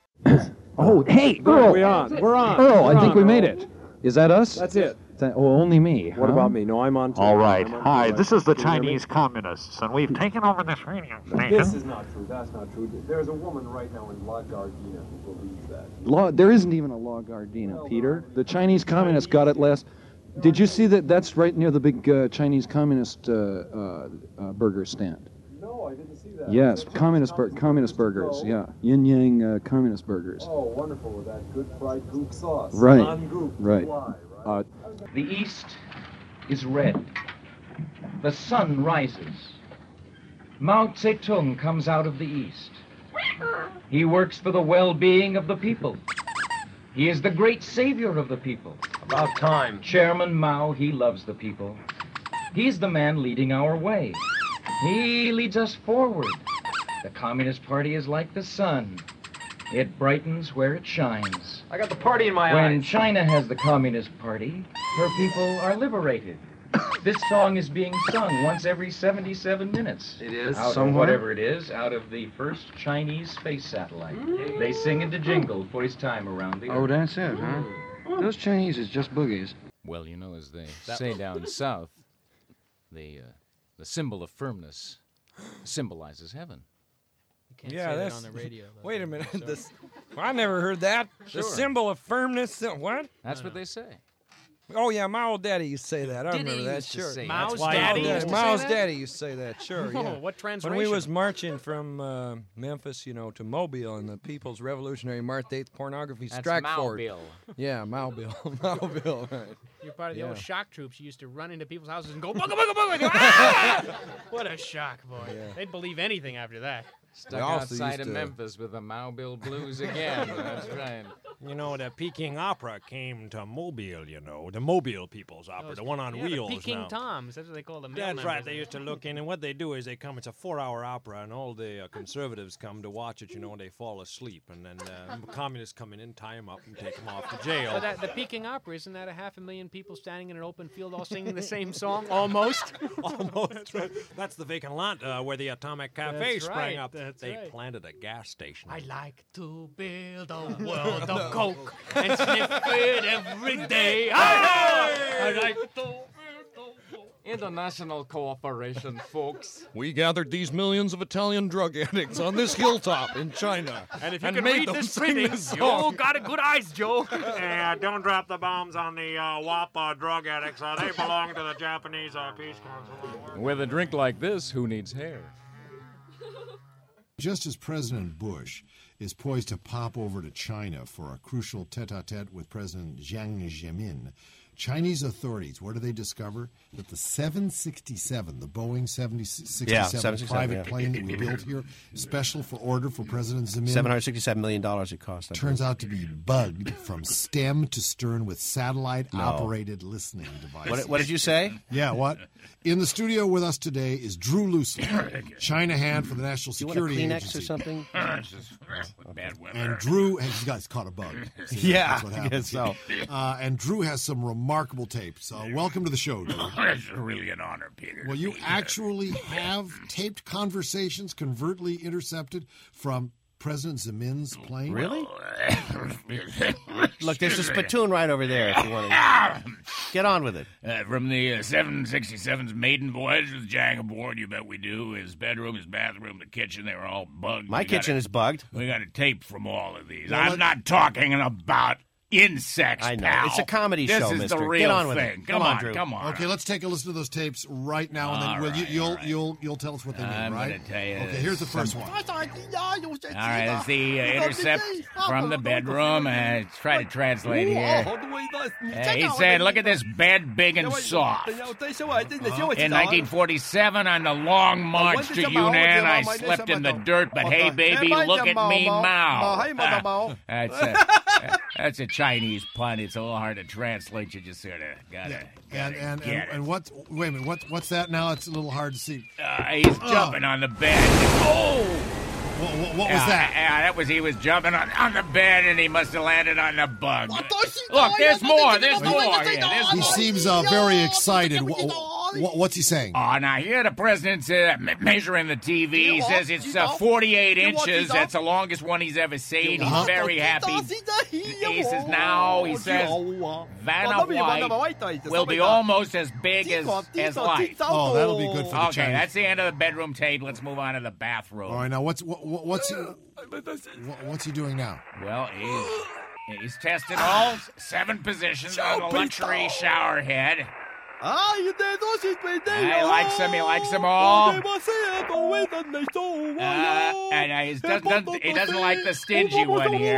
Speaker 1: Oh, hey, Earl! We're on. Earl, I think we made it. Is that us?
Speaker 19: That's it.
Speaker 1: Only me.
Speaker 19: What about me? No, I'm on.
Speaker 22: All right. Hi, this is the Chinese Communists, and we've taken over this radio station.
Speaker 19: This is not true. That's not true. There's a woman right now in La Gardena who believes that.
Speaker 1: There isn't even a La Gardena, Peter. The Chinese Communists got it last... Did you see that? That's right near the big Chinese Communist burger stand.
Speaker 19: No, I didn't see that.
Speaker 1: Yes, communist burgers. Yeah, Yin Yang Communist burgers.
Speaker 19: Oh, wonderful with that good fried goop sauce.
Speaker 1: Right.
Speaker 19: Non-goop.
Speaker 1: Right.
Speaker 23: The east is red. The sun rises. Mao Zedong comes out of the east. He works for the well-being of the people. He is the great savior of the people.
Speaker 22: About time.
Speaker 23: Chairman Mao, he loves the people. He's the man leading our way. He leads us forward. The Communist Party is like the sun. It brightens where it shines.
Speaker 22: I got the party in my eyes.
Speaker 23: When China has the Communist Party, her people are liberated. This song is being sung once every 77 minutes.
Speaker 22: It is?
Speaker 23: Out of whatever it is, out of the first Chinese space satellite. They sing it to Jingle for his time around the Earth.
Speaker 1: Oh, that's it, huh? Those Chinese is just boogies.
Speaker 10: Well, you know, as they say down south, the symbol of firmness symbolizes heaven.
Speaker 8: You can't say that on the radio. Wait a minute. I never heard that.
Speaker 10: Sure.
Speaker 8: The symbol of firmness. What?
Speaker 10: That's what they say.
Speaker 2: Oh yeah, my old daddy used to say that. I
Speaker 5: Did he
Speaker 2: remember that.
Speaker 5: used to
Speaker 2: Sure.
Speaker 5: say
Speaker 4: Mao's
Speaker 5: That's why
Speaker 4: daddy
Speaker 5: all
Speaker 4: used to say
Speaker 2: Mao's
Speaker 4: that?
Speaker 2: daddy used to say that. Sure.
Speaker 4: Oh,
Speaker 2: Yeah.
Speaker 4: what translation?
Speaker 2: When we was marching from Memphis, to Mobile, and the People's Revolutionary March, the 8th Pornography
Speaker 5: That's
Speaker 2: Strike Force.
Speaker 5: Mobile.
Speaker 2: Yeah, Mobile. Mobile. Right.
Speaker 4: You're part of the old
Speaker 2: Yeah.
Speaker 4: shock troops. You used to run into people's houses and go, booga, booga, booga. Go, ah! What a shock, boy.
Speaker 2: Yeah.
Speaker 4: They'd believe anything after that.
Speaker 10: Stuck outside of Memphis with the Mobile Blues again. That's right.
Speaker 22: The Peking Opera came to Mobile, the Mobile People's Opera, the one on wheels
Speaker 4: the Peking
Speaker 22: now.
Speaker 4: Toms. That's what they call them.
Speaker 22: That's right. They used to look in, and what they do is they come. It's a 4-hour opera, and all the conservatives come to watch it. And they fall asleep, and then communists come in, tie them up, and take them off to jail.
Speaker 4: So the Peking Opera, isn't that 500,000 people standing in an open field all singing the same song? Almost.
Speaker 22: Almost. That's the vacant lot where the Atomic Cafe
Speaker 4: That's
Speaker 22: sprang
Speaker 4: right.
Speaker 22: up.
Speaker 4: That's
Speaker 22: They
Speaker 4: right.
Speaker 22: planted a gas station.
Speaker 4: I like to build a world of coke and sniff it every day. I like to
Speaker 10: International cooperation, folks.
Speaker 2: We gathered these millions of Italian drug addicts on this hilltop in China.
Speaker 4: And if you can
Speaker 2: made
Speaker 4: read
Speaker 2: them
Speaker 4: this
Speaker 2: sing
Speaker 4: printing,
Speaker 2: this
Speaker 4: you
Speaker 2: song.
Speaker 4: got a good eyes, Joe.
Speaker 22: Hey, don't drop the bombs on the WAP drug addicts. They belong to the Japanese Peace Council.
Speaker 10: With a drink like this, who needs hair?
Speaker 13: Just as President Bush is poised to pop over to China for a crucial tete-a-tete with President Jiang Zemin, Chinese authorities, what do they discover? That the 767, the Boeing 767 private plane that we built here, special for order for President Zemin,
Speaker 6: $767 million it cost.
Speaker 13: turns out to be bugged from stem to stern with satellite-operated listening devices.
Speaker 6: What did you say?
Speaker 13: Yeah, what? In the studio with us today is Drew Loosely, China hand for the National
Speaker 6: Do you want a
Speaker 13: Security
Speaker 6: Kleenex
Speaker 13: Agency.
Speaker 6: or something?
Speaker 10: It's just bad weather.
Speaker 13: And Drew has caught a bug. See,
Speaker 6: Yeah,
Speaker 13: that's what
Speaker 6: I
Speaker 13: happens.
Speaker 6: guess so.
Speaker 13: And Drew has some remarkable tapes. Welcome to the show, Drew.
Speaker 22: It's really an honor, Peter.
Speaker 13: Well, you actually have taped conversations covertly intercepted from President Zemin's plane?
Speaker 6: Really? Look, there's a spittoon right over there if you want to. Get on with it.
Speaker 22: From the 767's maiden voyage with Jiang aboard, you bet we do. His bedroom, his bathroom, the kitchen, they were all bugged.
Speaker 6: My kitchen is bugged.
Speaker 22: We got a tape from all of these.
Speaker 13: Well,
Speaker 22: I'm not talking about insects,
Speaker 6: I know.
Speaker 22: pal.
Speaker 6: It's a comedy
Speaker 22: this
Speaker 6: show,
Speaker 22: is
Speaker 6: mister.
Speaker 22: the
Speaker 6: Get
Speaker 22: real
Speaker 6: on with
Speaker 22: thing.
Speaker 6: it.
Speaker 22: Come on,
Speaker 6: Drew.
Speaker 22: come on.
Speaker 13: Okay, let's take a listen to those tapes right now, and then
Speaker 22: All
Speaker 13: well,
Speaker 22: right.
Speaker 13: you'll tell us what they mean,
Speaker 22: I'm
Speaker 13: right?
Speaker 22: gonna tell you
Speaker 13: Okay, here's the first one.
Speaker 22: All right, it's the intercept from the bedroom. Try to translate here. He said, look at this bed, big and soft. In 1947, on the long march to Yunnan, I slept in the dirt, but hey, baby, look at me, Mao. That's a Chinese pun. It's a little hard to translate. You just sort of gotta get it.
Speaker 13: And what's wait a minute, what's that now? It's a little hard to see.
Speaker 22: He's jumping on the bed. Oh!
Speaker 13: What was that?
Speaker 22: He was jumping on the bed, and he must have landed on the bug. Look, there's more. There's more.
Speaker 13: He seems very excited. What's he saying?
Speaker 22: Oh, now here the president's measuring the TV. He says it's 48 inches. That's the longest one he's ever seen. He's very happy. He says Vanna White will be almost as big as life.
Speaker 13: Oh, that'll be good for the
Speaker 22: Okay,
Speaker 13: Chinese.
Speaker 22: that's the end of the bedroom tape. Let's move on to the bathroom.
Speaker 13: All right, now what's he doing now?
Speaker 22: Well, he's tested all 7 positions on the luxury shower head. He likes them all. And he doesn't like the stingy one here.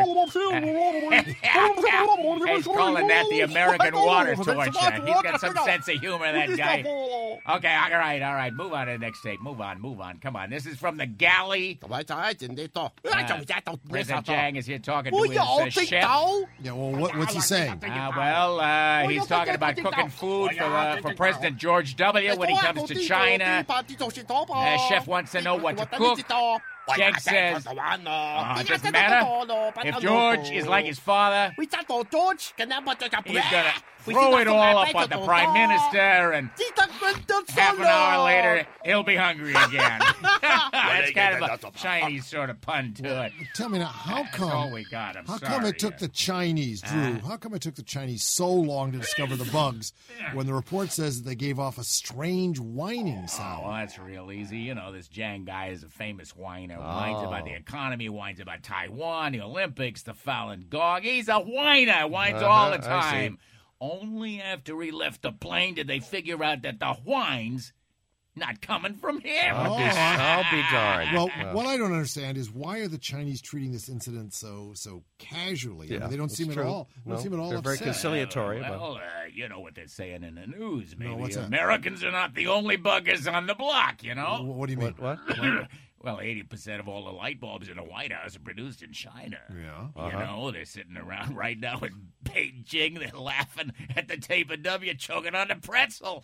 Speaker 22: He's calling that the American water torture. He's got some sense of humor, that guy. Okay, all right. Move on to the next tape. Move on. Come on. This is from the galley. President Jiang is here talking to his chef.
Speaker 13: Yeah, well, what's he saying?
Speaker 22: He's talking about cooking food for President George W. when he comes to China. Chef wants to know what to cook. Jiang says, it doesn't matter. If George is like his father, he's going to throw it all up on the Prime Minister, and half an hour later, he'll be hungry again. That's kind of a Chinese sort of pun to it.
Speaker 13: Tell me now, how come?
Speaker 22: That's all we got.
Speaker 13: How come it took the Chinese, Drew? How come it took the Chinese so long to discover the bugs when the report says that they gave off a strange whining sound?
Speaker 22: Well, that's real easy. You know, this Jiang guy is a famous whiner. Whines about the economy, whines about Taiwan, the Olympics, the Falun Gong. He's a whiner. Whines all the time.
Speaker 15: Only after he left the plane did they figure out that the wine's not coming from him.
Speaker 6: I'll be darned.
Speaker 13: Well, what I don't understand is why are the Chinese treating this incident so casually? I mean, they don't seem at all.
Speaker 6: No,
Speaker 13: seem at all
Speaker 6: they're very
Speaker 13: upset.
Speaker 6: conciliatory.
Speaker 15: Well, you know what they're saying in the news. Maybe
Speaker 13: what's that?
Speaker 15: Americans are not the only buggers on the block, you know?
Speaker 13: What do you mean?
Speaker 6: What?
Speaker 15: Well, 80% of all the light bulbs in the White House are produced in China.
Speaker 13: Yeah.
Speaker 15: You know, they're sitting around right now in Beijing. They're laughing at the tape of W choking on the pretzel.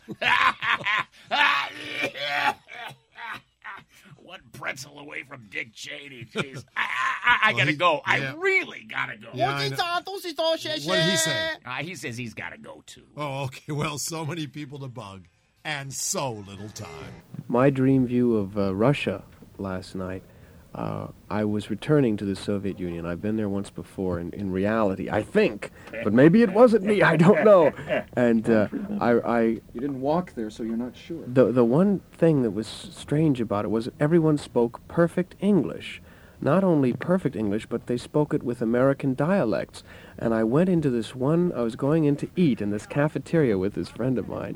Speaker 15: One pretzel away from Dick Cheney. Jeez. I gotta go.
Speaker 13: Yeah.
Speaker 15: I really gotta go.
Speaker 13: Yeah, I know. What did he say?
Speaker 15: He says he's gotta go, too.
Speaker 13: Oh, okay. Well, so many people to bug and so little time.
Speaker 12: My dream view of Russia last night, I was returning to the Soviet Union. I've been there once before in reality, I think, but maybe it wasn't me, I don't know. And you
Speaker 1: didn't walk there, so you're not sure.
Speaker 12: The one thing that was strange about it was everyone spoke perfect English. Not only perfect English, but they spoke it with American dialects. And I went into I was going in to eat in this cafeteria with this friend of mine,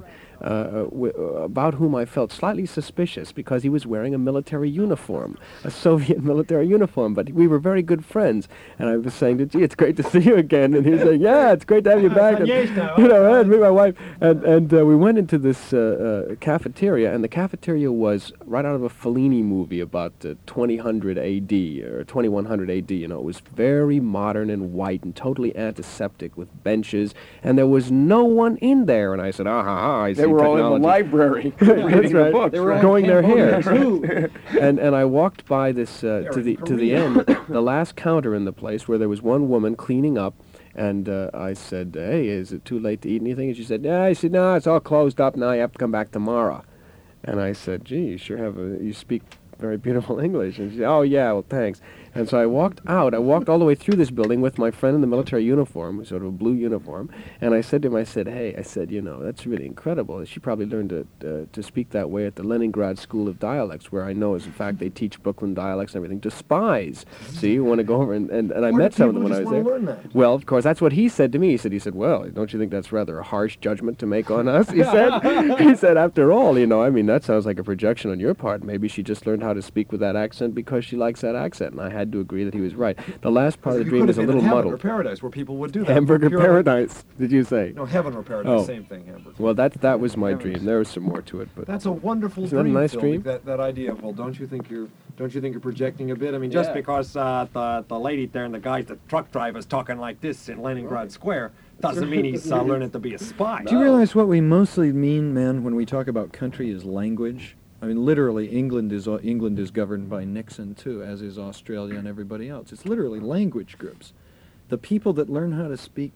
Speaker 12: about whom I felt slightly suspicious because he was wearing a military uniform, a Soviet military uniform, but we were very good friends. And I was saying, gee, it's great to see you again. And he was saying, yeah, it's great to have you back. And, and me and my wife. And we went into this cafeteria, and the cafeteria was right out of a Fellini movie about 2000 A.D. or 2100 A.D. You know, it was very modern and white and totally antiseptic with benches, and there was no one in there. And I said, I see.
Speaker 1: They were all in the library reading the books.
Speaker 12: They were going their hairs. and I walked by this to the end, the last counter in the place where there was one woman cleaning up, and I said, hey, is it too late to eat anything? And she said, yeah. I said, no, it's all closed up now. You have to come back tomorrow. And I said, gee, you sure you speak very beautiful English. And she said, oh, yeah, well, thanks. And so I walked out. I walked all the way through this building with my friend in the military uniform, sort of a blue uniform. And I said to him, hey, you know, that's really incredible. She probably learned to speak that way at the Leningrad School of Dialects, where I know, as in fact, they teach Brooklyn dialects and everything to spies. See, you want to go over, and I met some of them when I was there.
Speaker 1: Learn that?
Speaker 12: Well, of course, that's what he said to me. He said, well, don't you think that's rather a harsh judgment to make on us? He said, after all, you know, I mean, that sounds like a projection on your part. Maybe she just learned how to speak with that accent because she likes that accent. And I had to agree that he was right. The last part of the dream is a little muddled.
Speaker 1: Hamburger Paradise, where people would do that.
Speaker 12: Hamburger Paradise, did you say?
Speaker 1: No, Heaven or Paradise, same thing, Hamburger.
Speaker 12: Well, that was my dream. There was some more to it, but
Speaker 1: that's a wonderful
Speaker 12: dream. Isn't that a nice dream?
Speaker 1: That idea of, well, don't you think you're projecting a bit? I mean,
Speaker 8: Just because the lady there and the guy, the truck driver's talking like this in Leningrad Square doesn't mean he's learning to be a spy.
Speaker 1: Do you realize what we mostly mean, man, when we talk about country is language? I mean, literally, England is governed by Nixon, too, as is Australia and everybody else. It's literally language groups. The people that learn how to speak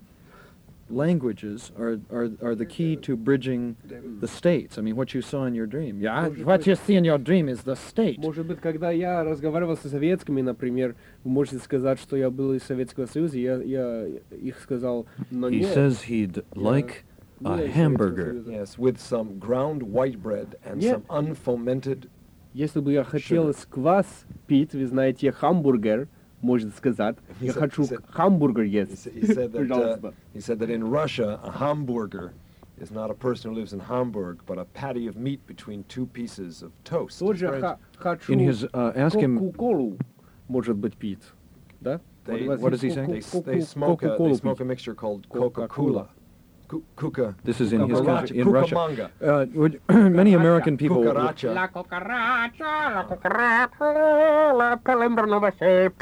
Speaker 1: languages are the key to bridging the states. I mean, what you saw in your dream. Yeah, what you see in your dream is the state.
Speaker 12: Может быть, когда я разговаривал со советскими, например, вы можете сказать, что я был из Советского Союза, я их сказал, но
Speaker 1: He
Speaker 12: нет.
Speaker 1: says he'd like a hamburger.
Speaker 14: Yes, with some ground white bread and
Speaker 12: Yeah.
Speaker 14: some unfomented.
Speaker 12: Если бы я хотел квас пить, вы знаете, хамбургер, можно сказать, я хочу хамбургер есть.
Speaker 14: He said that in Russia, a Hamburger is not a person who lives in Hamburg, but a patty of meat between two pieces of toast.
Speaker 12: Тоже хочу
Speaker 1: In his, ask him-
Speaker 12: Кока-колу, может быть, пить. Да?
Speaker 14: What does he say? They smoke a mixture called Coca-Cola. Kuka.
Speaker 1: This is in his country, in
Speaker 14: Cucamonga.
Speaker 1: Russia. Many American people.
Speaker 14: Cucaracha.
Speaker 11: La cucaracha, la cucaracha, la palumbrist.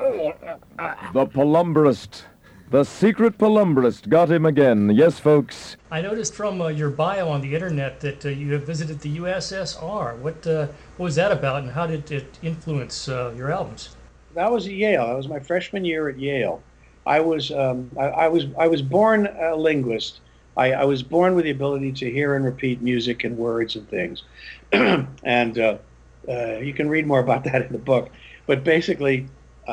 Speaker 16: The palumbrist. The secret palumbrist got him again. Yes, folks.
Speaker 24: I noticed from your bio on the internet that you have visited the USSR. What was that about, and how did it influence your albums?
Speaker 25: That was at Yale. That was my freshman year at Yale. I was born a linguist. I was born with the ability to hear and repeat music and words and things, and you can read more about that in the book. But basically,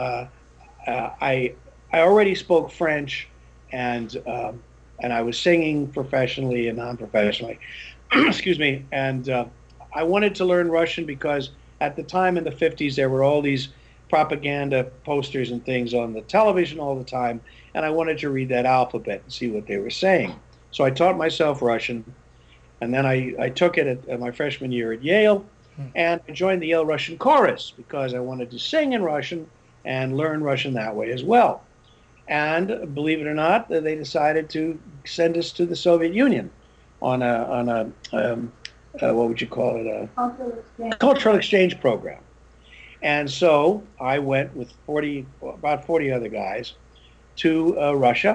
Speaker 25: I already spoke French, and I was singing professionally and non-professionally. Excuse me. And I wanted to learn Russian because at the time in the 50s there were all these propaganda posters and things on the television all the time, and I wanted to read that alphabet and see what they were saying. So I taught myself Russian, and then I took it at my freshman year at Yale, and I joined the Yale Russian Chorus because I wanted to sing in Russian and learn Russian that way as well. And believe it or not, they decided to send us to the Soviet Union on a what would you call it, a cultural exchange program. And so I went with about 40 other guys to Russia.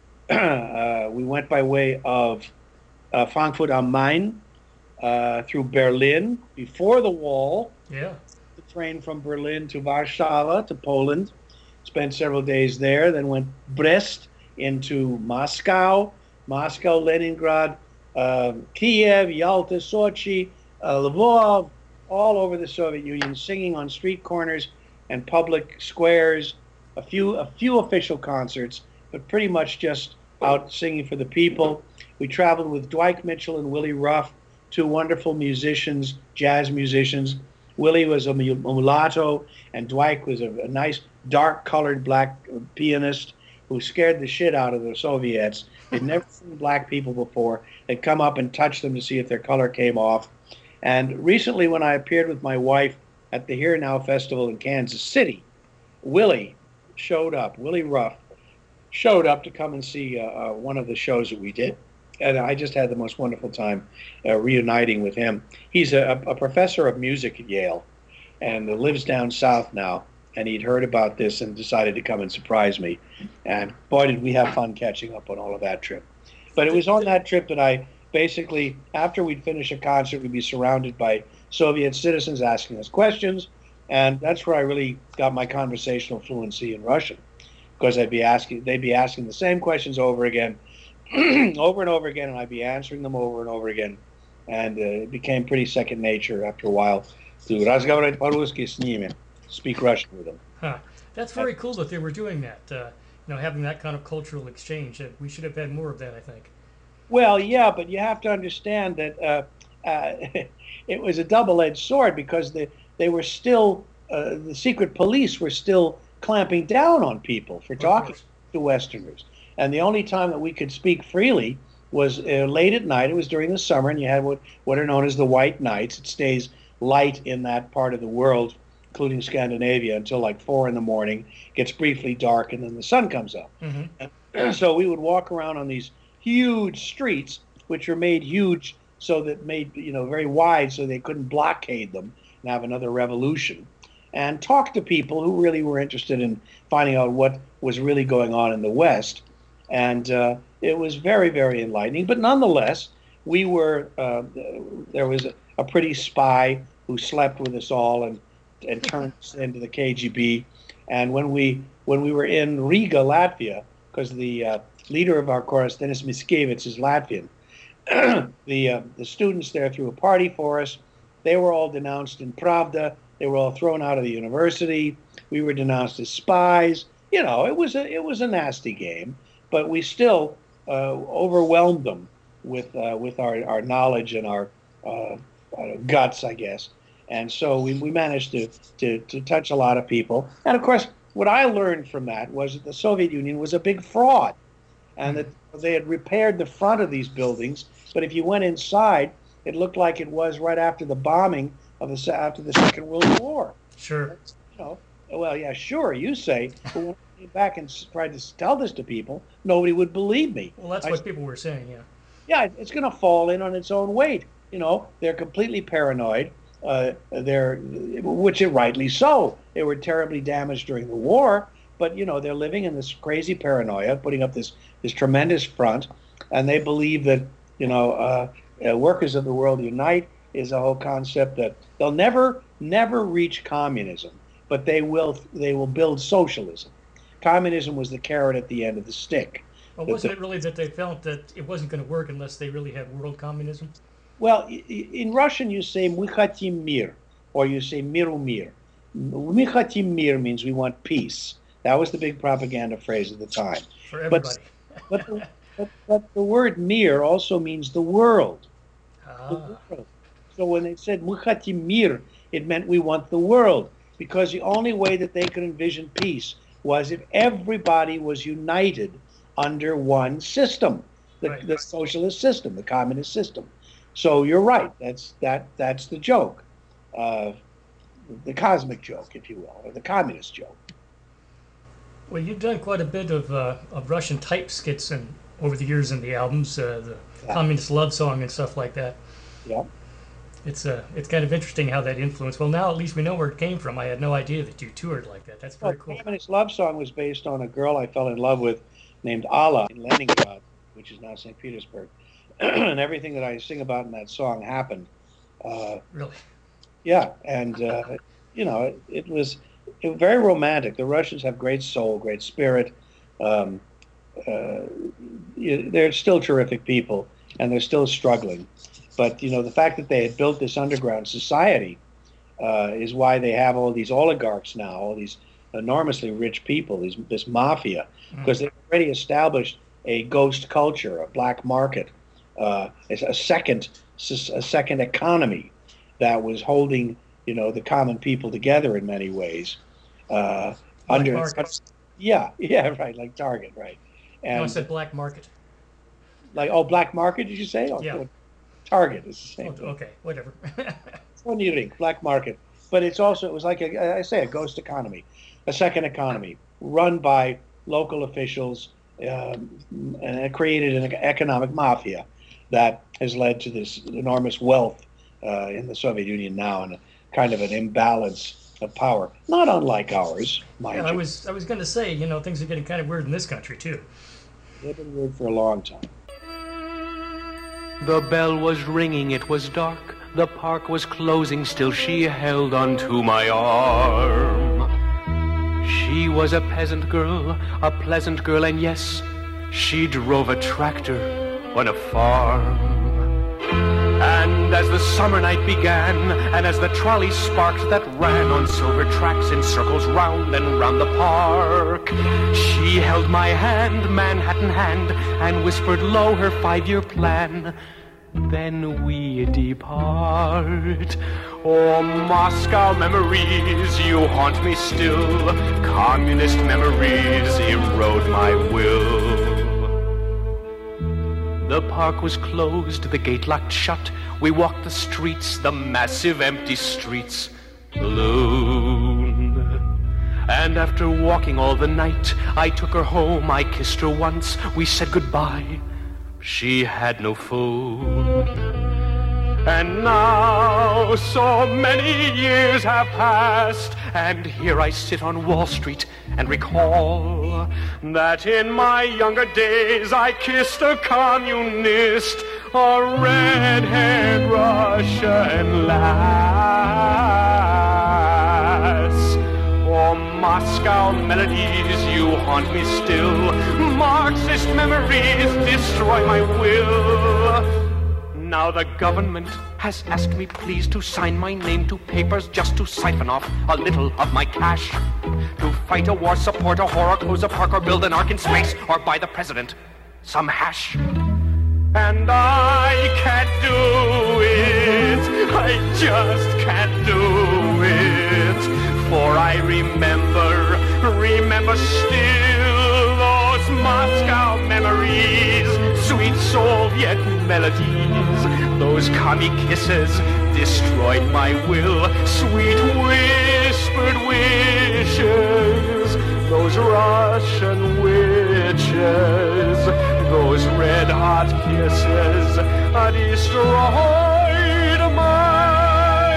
Speaker 25: We went by way of Frankfurt am Main, through Berlin, before the wall.
Speaker 24: Yeah.
Speaker 25: The train from Berlin to Warsaw, to Poland. Spent several days there, then went Brest into Moscow, Leningrad, Kiev, Yalta, Sochi, Lvov, all over the Soviet Union, singing on street corners and public squares, a few official concerts, but pretty much just out singing for the people. We traveled with Dwight Mitchell and Willie Ruff, two wonderful musicians, jazz musicians. Willie was a mulatto, and Dwight was a nice dark-colored black pianist who scared the shit out of the Soviets. They'd never seen black people before. They'd come up and touch them to see if their color came off. And recently, when I appeared with my wife at the Here Now Festival in Kansas City, Willie Ruff showed up to come and see one of the shows that we did. And I just had the most wonderful time reuniting with him. He's a professor of music at Yale and lives down south now. And he'd heard about this and decided to come and surprise me. And boy, did we have fun catching up on all of that trip. But it was on that trip that I basically, after we'd finish a concert, we'd be surrounded by Soviet citizens asking us questions. And that's where I really got my conversational fluency in Russian, because they'd be asking the same questions over again, over and over again, and I'd be answering them over and over again. And it became pretty second nature after a while to разговаривать по-русски с ними, speak Russian with them.
Speaker 24: Huh. That's very cool that they were doing that, having that kind of cultural exchange. We should have had more of that, I think.
Speaker 25: Well, yeah, but you have to understand that it was a double-edged sword, because they were still, the secret police were still clamping down on people for talking to Westerners. And the only time that we could speak freely was late at night. It was during the summer, and you had what are known as the white nights. It stays light in that part of the world, including Scandinavia, until like 4 in the morning, gets briefly dark, and then the sun comes up.
Speaker 24: Mm-hmm.
Speaker 25: And so we would walk around on these huge streets, which were made huge very wide so they couldn't blockade them and have another revolution, and talk to people who really were interested in finding out what was really going on in the West. And it was very, very enlightening. But nonetheless, we were, there was a pretty spy who slept with us all and turned us into the KGB. And when we were in Riga, Latvia, because the leader of our chorus, Denis Mickiewicz, is Latvian, the students there threw a party for us. They were all denounced in Pravda. They were all thrown out of the university. We were denounced as spies. It was a nasty game, but we still overwhelmed them with our knowledge and our guts, I guess. And so we managed to touch a lot of people. And of course, what I learned from that was that the Soviet Union was a big fraud, and that they had repaired the front of these buildings. But if you went inside, it looked like it was right after the bombing after the Second World War.
Speaker 24: Sure.
Speaker 25: Well, yeah, sure, you say. But when I came back and tried to tell this to people, nobody would believe me.
Speaker 24: Well, that's what people were saying, yeah.
Speaker 25: Yeah, it's going to fall in on its own weight. They're completely paranoid. Which is rightly so. They were terribly damaged during the war, but they're living in this crazy paranoia, putting up this tremendous front, and they believe that workers of the world unite is a whole concept that they'll never reach communism, but they will build socialism. Communism was the carrot at the end of the stick.
Speaker 24: Well, wasn't it really that they felt that it wasn't going to work unless they really had world communism?
Speaker 25: Well, in Russian you say "Мы хотим мир," or you say "Миру мир." "Мы хотим мир" means we want peace. That was the big propaganda phrase at the time.
Speaker 24: For everybody.
Speaker 25: But the word "mir" also means the world.
Speaker 24: Ah.
Speaker 25: The world. So when they said "Мы хотим мир," it meant we want the world, because the only way that they could envision peace was if everybody was united under one system. the socialist system, the communist system. So you're right. That's the joke, the cosmic joke, if you will, or the communist joke.
Speaker 24: Well, you've done quite a bit of Russian type skits over the years in the albums, the Communist Love Song and stuff like that.
Speaker 25: Yeah.
Speaker 24: It's kind of interesting how that influenced. Well, now at least we know where it came from. I had no idea that you toured like that. That's very cool.
Speaker 25: Communist Love Song was based on a girl I fell in love with named Alla in Leningrad, which is now St. Petersburg. And everything that I sing about in that song happened.
Speaker 24: Really?
Speaker 25: Yeah, and it was very romantic. The Russians have great soul, great spirit. They're still terrific people, and they're still struggling. But the fact that they had built this underground society is why they have all these oligarchs now, all these enormously rich people, this mafia, because they've already established a ghost culture, a black market, a second economy that was holding the common people together in many ways. Right, like Target, right?
Speaker 24: And I said black market.
Speaker 25: Like black market? Did you say? Oh,
Speaker 24: yeah.
Speaker 25: Target is the same.
Speaker 24: Okay, whatever.
Speaker 25: It's one unique black market, but it was like a ghost economy, a second economy run by local officials, and it created an economic mafia that has led to this enormous wealth in the Soviet Union now, and a kind of an imbalance of power, not unlike ours, mind you.
Speaker 24: I was going to say, things are getting kind of weird in this country too.
Speaker 25: They've been weird for a long time.
Speaker 7: The bell was ringing, it was dark. The park was closing, still she held onto my arm. She was a peasant girl, a pleasant girl, and yes, she drove a tractor on a farm. And as the summer night began, and as the trolley sparked that ran on silver tracks in circles round and round the park, she held my hand, Manhattan hand, and whispered low her 5-year plan. Then we depart. Oh, Moscow memories, you haunt me still. Communist memories erode my will. The park was closed, the gate locked shut. We walked the streets, the massive empty streets, alone. And after walking all the night, I took her home, I kissed her once, we said goodbye. She had no phone. And now so many years have passed, and here I sit on Wall Street and recall that in my younger days I kissed a communist, a red-haired Russian lass. Oh, Moscow melodies, you haunt me still. Marxist memories destroy my will. Now the government has asked me please to sign my name to papers just to siphon off a little of my cash. To fight a war, support a horror, close a park, or build an ark in space, or buy the president some hash. And I can't do it, I just can't do it. For I remember still those Moscow memories, sweet Soviet melodies. Those commie kisses destroyed my will, sweet whispered wishes. Those Russian witches, those red-hot kisses destroyed my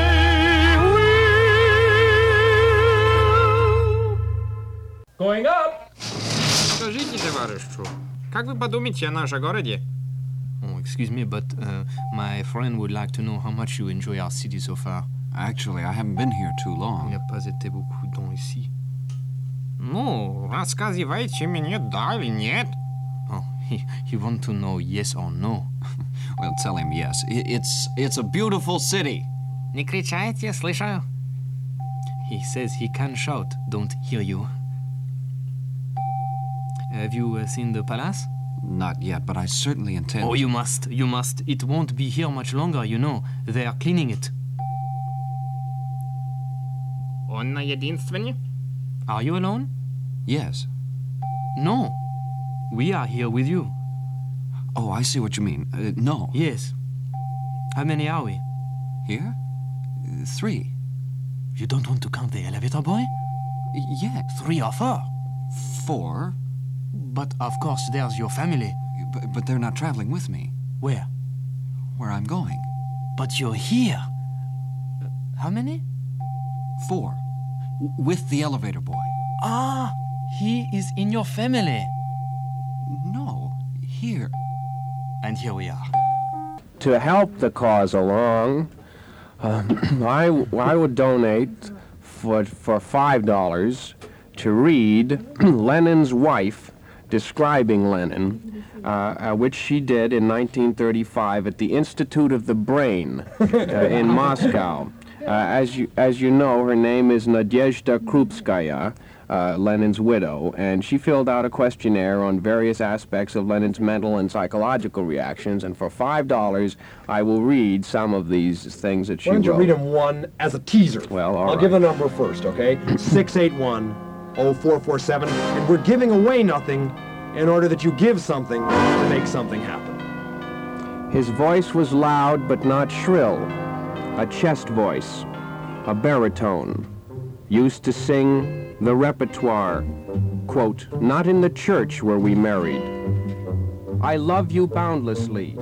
Speaker 7: will.
Speaker 24: Going up!
Speaker 11: Скажите, товарищу, как вы подумаете о нашем городе?
Speaker 9: Oh, excuse me, but my friend would like to know how much you enjoy our city so far.
Speaker 17: Actually, I haven't been here too long.
Speaker 9: Il n'y a pas été beaucoup de temps ici.
Speaker 11: Ну, рассказывайте мне, да или нет?
Speaker 9: Oh, you want to know yes or no?
Speaker 17: Well, tell him yes. It's a beautiful city.
Speaker 11: Не кричайте, слышу.
Speaker 9: He says he can shout, don't hear you. Have you seen the palace?
Speaker 17: Not yet, but I certainly intend...
Speaker 9: Oh, you must. It won't be here much longer, you know. They are cleaning it.
Speaker 11: Он единственный?
Speaker 9: Are you alone?
Speaker 17: Yes.
Speaker 9: No. We are here with you.
Speaker 17: Oh, I see what you mean. No.
Speaker 3: Yes. How many are we?
Speaker 17: Here? 3.
Speaker 3: You don't want to count the elevator boy?
Speaker 17: Yes.
Speaker 3: 3 or 4?
Speaker 17: 4.
Speaker 3: But of course there's your family.
Speaker 17: But they're not traveling with me.
Speaker 3: Where?
Speaker 17: Where I'm going.
Speaker 3: But you're here. How many?
Speaker 17: 4. With the elevator boy.
Speaker 3: Ah, he is in your family.
Speaker 17: No, here.
Speaker 3: And here we are.
Speaker 12: To help the cause along, I would donate for $5 to read Lenin's wife describing Lenin, which she did in 1935 at the Institute of the Brain in Moscow. As you know, her name is Nadezhda Krupskaya, Lenin's widow, and she filled out a questionnaire on various aspects of Lenin's mental and psychological reactions, and for $5, I will read some of these things that she wrote.
Speaker 8: Why don't you read them one as a teaser?
Speaker 12: Well, all
Speaker 8: I'll
Speaker 12: right.
Speaker 8: give the number first, okay? 681-0447, and we're giving away nothing in order that you give something to make something happen.
Speaker 12: His voice was loud but not shrill, a chest voice, a baritone. Used to sing the repertoire, quote, not in the church where we married. I love you boundlessly,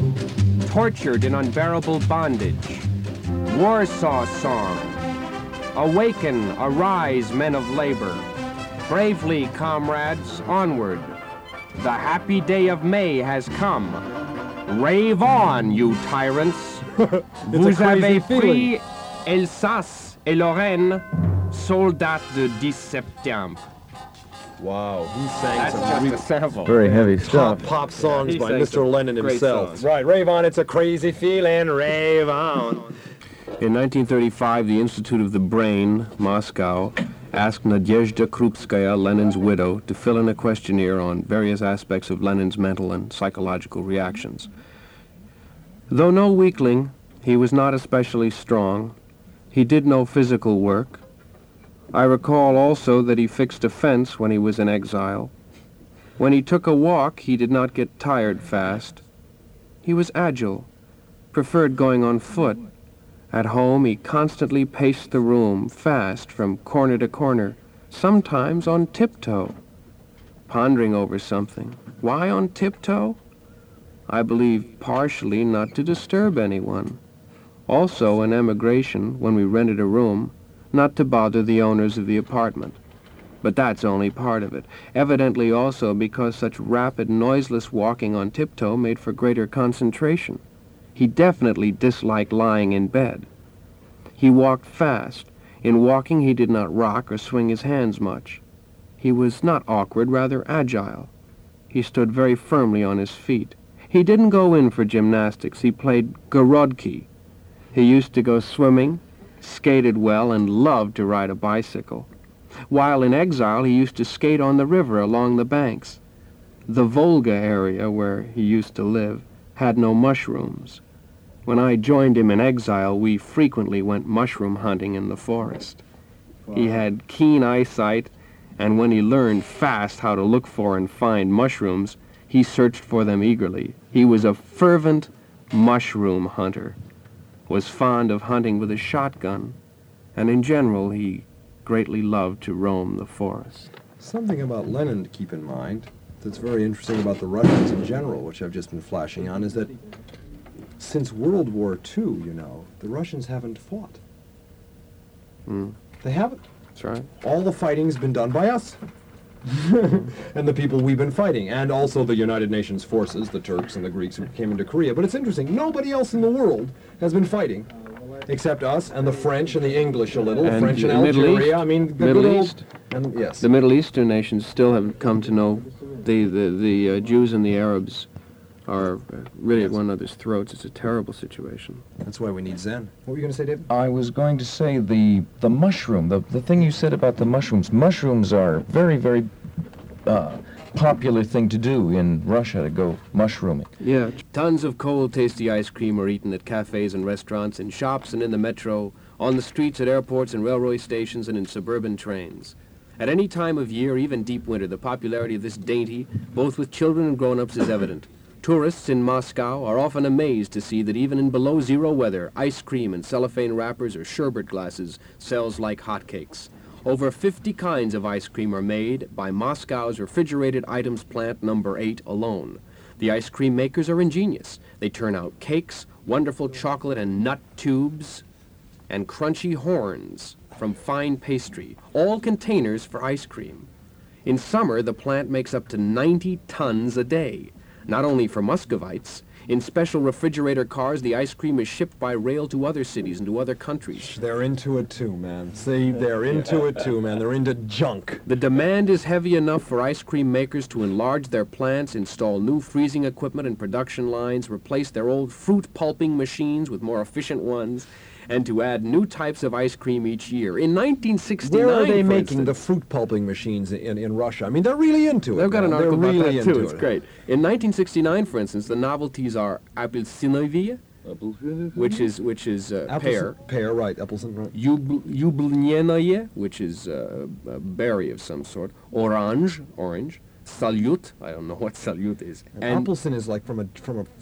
Speaker 12: tortured in unbearable bondage. Warsaw song, awaken, arise, men of labor. Bravely, comrades, onward. The happy day of May has come. Rave on, you tyrants. Vous avez pris Alsace et Lorraine, soldats de 10 septembre.
Speaker 8: Wow, he sang
Speaker 12: That's
Speaker 8: some
Speaker 12: just
Speaker 8: real
Speaker 12: a sample.
Speaker 16: Very heavy stuff.
Speaker 8: pop songs
Speaker 12: He
Speaker 8: by
Speaker 12: sang
Speaker 8: Mr.
Speaker 12: some
Speaker 8: Lennon
Speaker 12: great
Speaker 8: himself.
Speaker 12: songs.
Speaker 8: Right, rave on, it's a crazy feeling, rave on.
Speaker 12: In 1935, the Institute of the Brain, Moscow, asked Nadezhda Krupskaya, Lenin's widow, to fill in a questionnaire on various aspects of Lenin's mental and psychological reactions. Though no weakling, he was not especially strong. He did no physical work. I recall also that he fixed a fence when he was in exile. When he took a walk, he did not get tired fast. He was agile, preferred going on foot. At home, he constantly paced the room, fast, from corner to corner, sometimes on tiptoe, pondering over something. Why on tiptoe? I believe partially not to disturb anyone. Also, in emigration, when we rented a room, not to bother the owners of the apartment. But that's only part of it. Evidently also because such rapid, noiseless walking on tiptoe made for greater concentration. He definitely disliked lying in bed. He walked fast. In walking, he did not rock or swing his hands much. He was not awkward, rather agile. He stood very firmly on his feet. He didn't go in for gymnastics. He played gorodki. He used to go swimming, skated well, and loved to ride a bicycle. While in exile, he used to skate on the river along the banks. The Volga area where he used to live had no mushrooms. When I joined him in exile, we frequently went mushroom hunting in the forest. Wow. He had keen eyesight, and when he learned fast how to look for and find mushrooms, he searched for them eagerly. He was a fervent mushroom hunter, was fond of hunting with a shotgun, and in general, he greatly loved to roam the forest.
Speaker 14: Something about Lenin to keep in mind that's very interesting about the Russians in general, which I've just been flashing on, is that since World War II, you know, the Russians haven't fought. They haven't.
Speaker 12: That's right.
Speaker 14: All the fighting's been done by us. And the people we've been fighting, and also the United Nations forces, the Turks and the Greeks who came into Korea. But it's interesting, nobody else in the world has been fighting, except us and the French and the English a little, the French and Algeria. I mean, the
Speaker 12: Middle
Speaker 14: good old-
Speaker 12: East.
Speaker 14: and yes.
Speaker 12: The Middle Eastern nations still have come to know the Jews and the Arabs are really at one another's throats. It's a terrible situation.
Speaker 14: That's why we need Zen. What were you going to say, David?
Speaker 10: I was going to say the mushroom, the thing you said about the mushrooms. Mushrooms are very, very popular thing to do in Russia, to go mushrooming.
Speaker 12: Yeah, tons of cold, tasty ice cream are eaten at cafes and restaurants, in shops and in the metro, on the streets at airports and railway stations, and in suburban trains. At any time of year, even deep winter, the popularity of this dainty, both with children and grown-ups, is evident. Tourists in Moscow are often amazed to see that even in below-zero weather, ice cream in cellophane wrappers or sherbet glasses sells like hotcakes. Over 50 kinds of ice cream are made by Moscow's Refrigerated Items Plant number 8 alone. The ice cream makers are ingenious. They turn out cakes, wonderful chocolate and nut tubes, and crunchy horns from fine pastry, all containers for ice cream. In summer, the plant makes up to 90 tons a day. Not only for Muscovites, in special refrigerator cars, the ice cream is shipped by rail to other cities and to other countries.
Speaker 14: They're into it too, man. See, they're into it too, man. They're into junk.
Speaker 12: The demand is heavy enough for ice cream makers to enlarge their plants, install new freezing equipment and production lines, replace their old fruit pulping machines with more efficient ones, and to add new types of ice cream each year. In 1969,
Speaker 14: where are they
Speaker 12: for
Speaker 14: making
Speaker 12: instance,
Speaker 14: the fruit pulping machines in Russia? I mean, they're really into it.
Speaker 12: They've got an article
Speaker 14: they're
Speaker 12: about
Speaker 14: really
Speaker 12: that too.
Speaker 14: into
Speaker 12: It's
Speaker 14: it.
Speaker 12: great. In 1969, for instance, the novelties are apelsinovie, which is pear.
Speaker 14: Pear, right? Appleson, right?
Speaker 12: Yublenienoye, which is a berry of some sort. Orange. Salut, I don't know what salut is.
Speaker 14: And Appelsin is like from a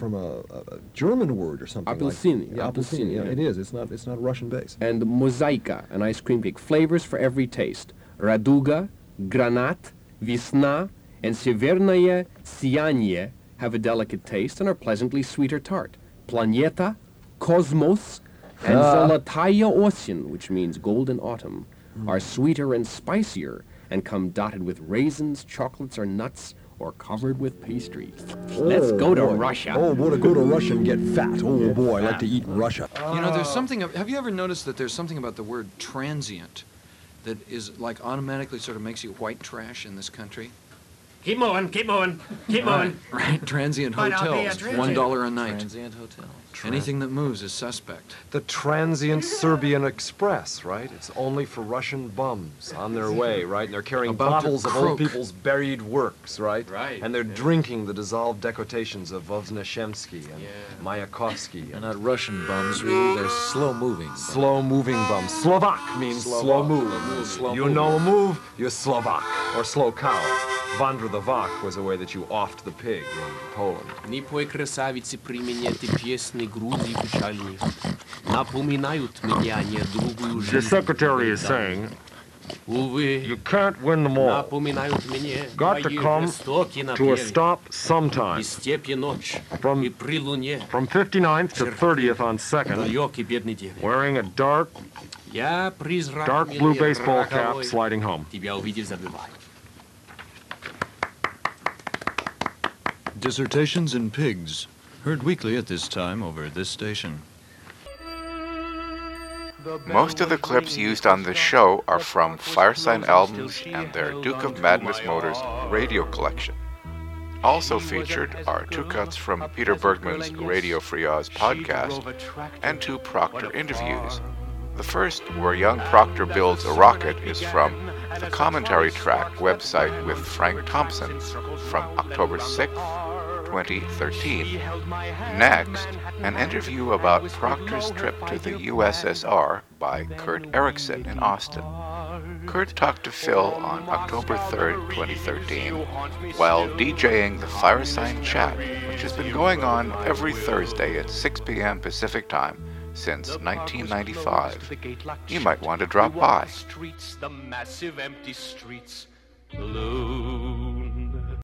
Speaker 14: German word or something.
Speaker 12: Appelsin.
Speaker 14: Like, yeah, Appelsin. Yeah, it is. It's not Russian based.
Speaker 12: And mozaika, an ice cream cake. Flavors for every taste. Raduga, Granat, Visna, and Severnaya Sianye have a delicate taste and are pleasantly sweet or tart. Planeta, Cosmos, and Zolotaya Osin, which means golden autumn, are sweeter and spicier and come dotted with raisins, chocolates, or nuts, or covered with pastries. Let's go to Russia.
Speaker 14: Oh, want to go to Russia and get fat. Oh, boy, I like to eat in Russia.
Speaker 2: You know, there's something, have you ever noticed that there's something about the word transient that is like automatically sort of makes you white trash in this country?
Speaker 11: Keep moving, keep moving, keep moving.
Speaker 2: Right, transient
Speaker 11: Might not be a
Speaker 2: hotels,
Speaker 11: transient.
Speaker 2: $1 a night.
Speaker 9: Transient hotel.
Speaker 2: Anything that moves is suspect.
Speaker 14: The transient Serbian Express, right? It's only for Russian bums on their way, right? And they're carrying
Speaker 2: About to
Speaker 14: bottles of old
Speaker 2: croak.
Speaker 14: people's buried works, right?
Speaker 2: Right.
Speaker 14: And they're drinking the dissolved decotations of Vozneshensky and Mayakovsky.
Speaker 9: They're not Russian bums, really. They're slow-moving.
Speaker 14: Slow-moving bums. Slovak means slow move. You know a move, you're Slovak. Or slow cow. Vandra the Vak was a way that you offed the pig in Poland.
Speaker 11: Нипой красавицы применяйте песни груди печальни. Напоминают меня не другую жизнь.
Speaker 18: The secretary is saying,
Speaker 11: Увы,
Speaker 18: you can't win them all.
Speaker 11: напоминают мне
Speaker 18: Got to
Speaker 11: мои
Speaker 18: come
Speaker 11: жестокие
Speaker 18: to a
Speaker 11: напевы.
Speaker 18: stop sometime.
Speaker 11: И степи ночь,
Speaker 18: From
Speaker 11: и при луне,
Speaker 18: 59th to 30th on 2nd,
Speaker 11: далекий бедный день.
Speaker 18: wearing a dark
Speaker 11: Я призрак
Speaker 18: blue
Speaker 11: милый
Speaker 18: baseball cap
Speaker 11: роковой,
Speaker 18: sliding home.
Speaker 11: тебя увидев забываю.
Speaker 19: Dissertations in Pigs, heard weekly at this time over this station.
Speaker 20: Most of the clips used on this show are from Firesign Albums and their Duke of Madness Motors radio collection. Also featured are 2 cuts from Peter Bergman's Radio Free Oz podcast and 2 Proctor interviews. The first, where young Proctor builds a rocket, is from the commentary track website with Frank Thompson from October 6th, 2013. Next, an interview about Proctor's trip to the USSR by Kurt Erickson in Austin. Kurt talked to Phil on October 3rd, 2013, while DJing the Firesign Chat, which has been going on every Thursday at 6 p.m. Pacific Time since 1995. You might want to drop by.
Speaker 7: Streets, the massive empty streets, blue.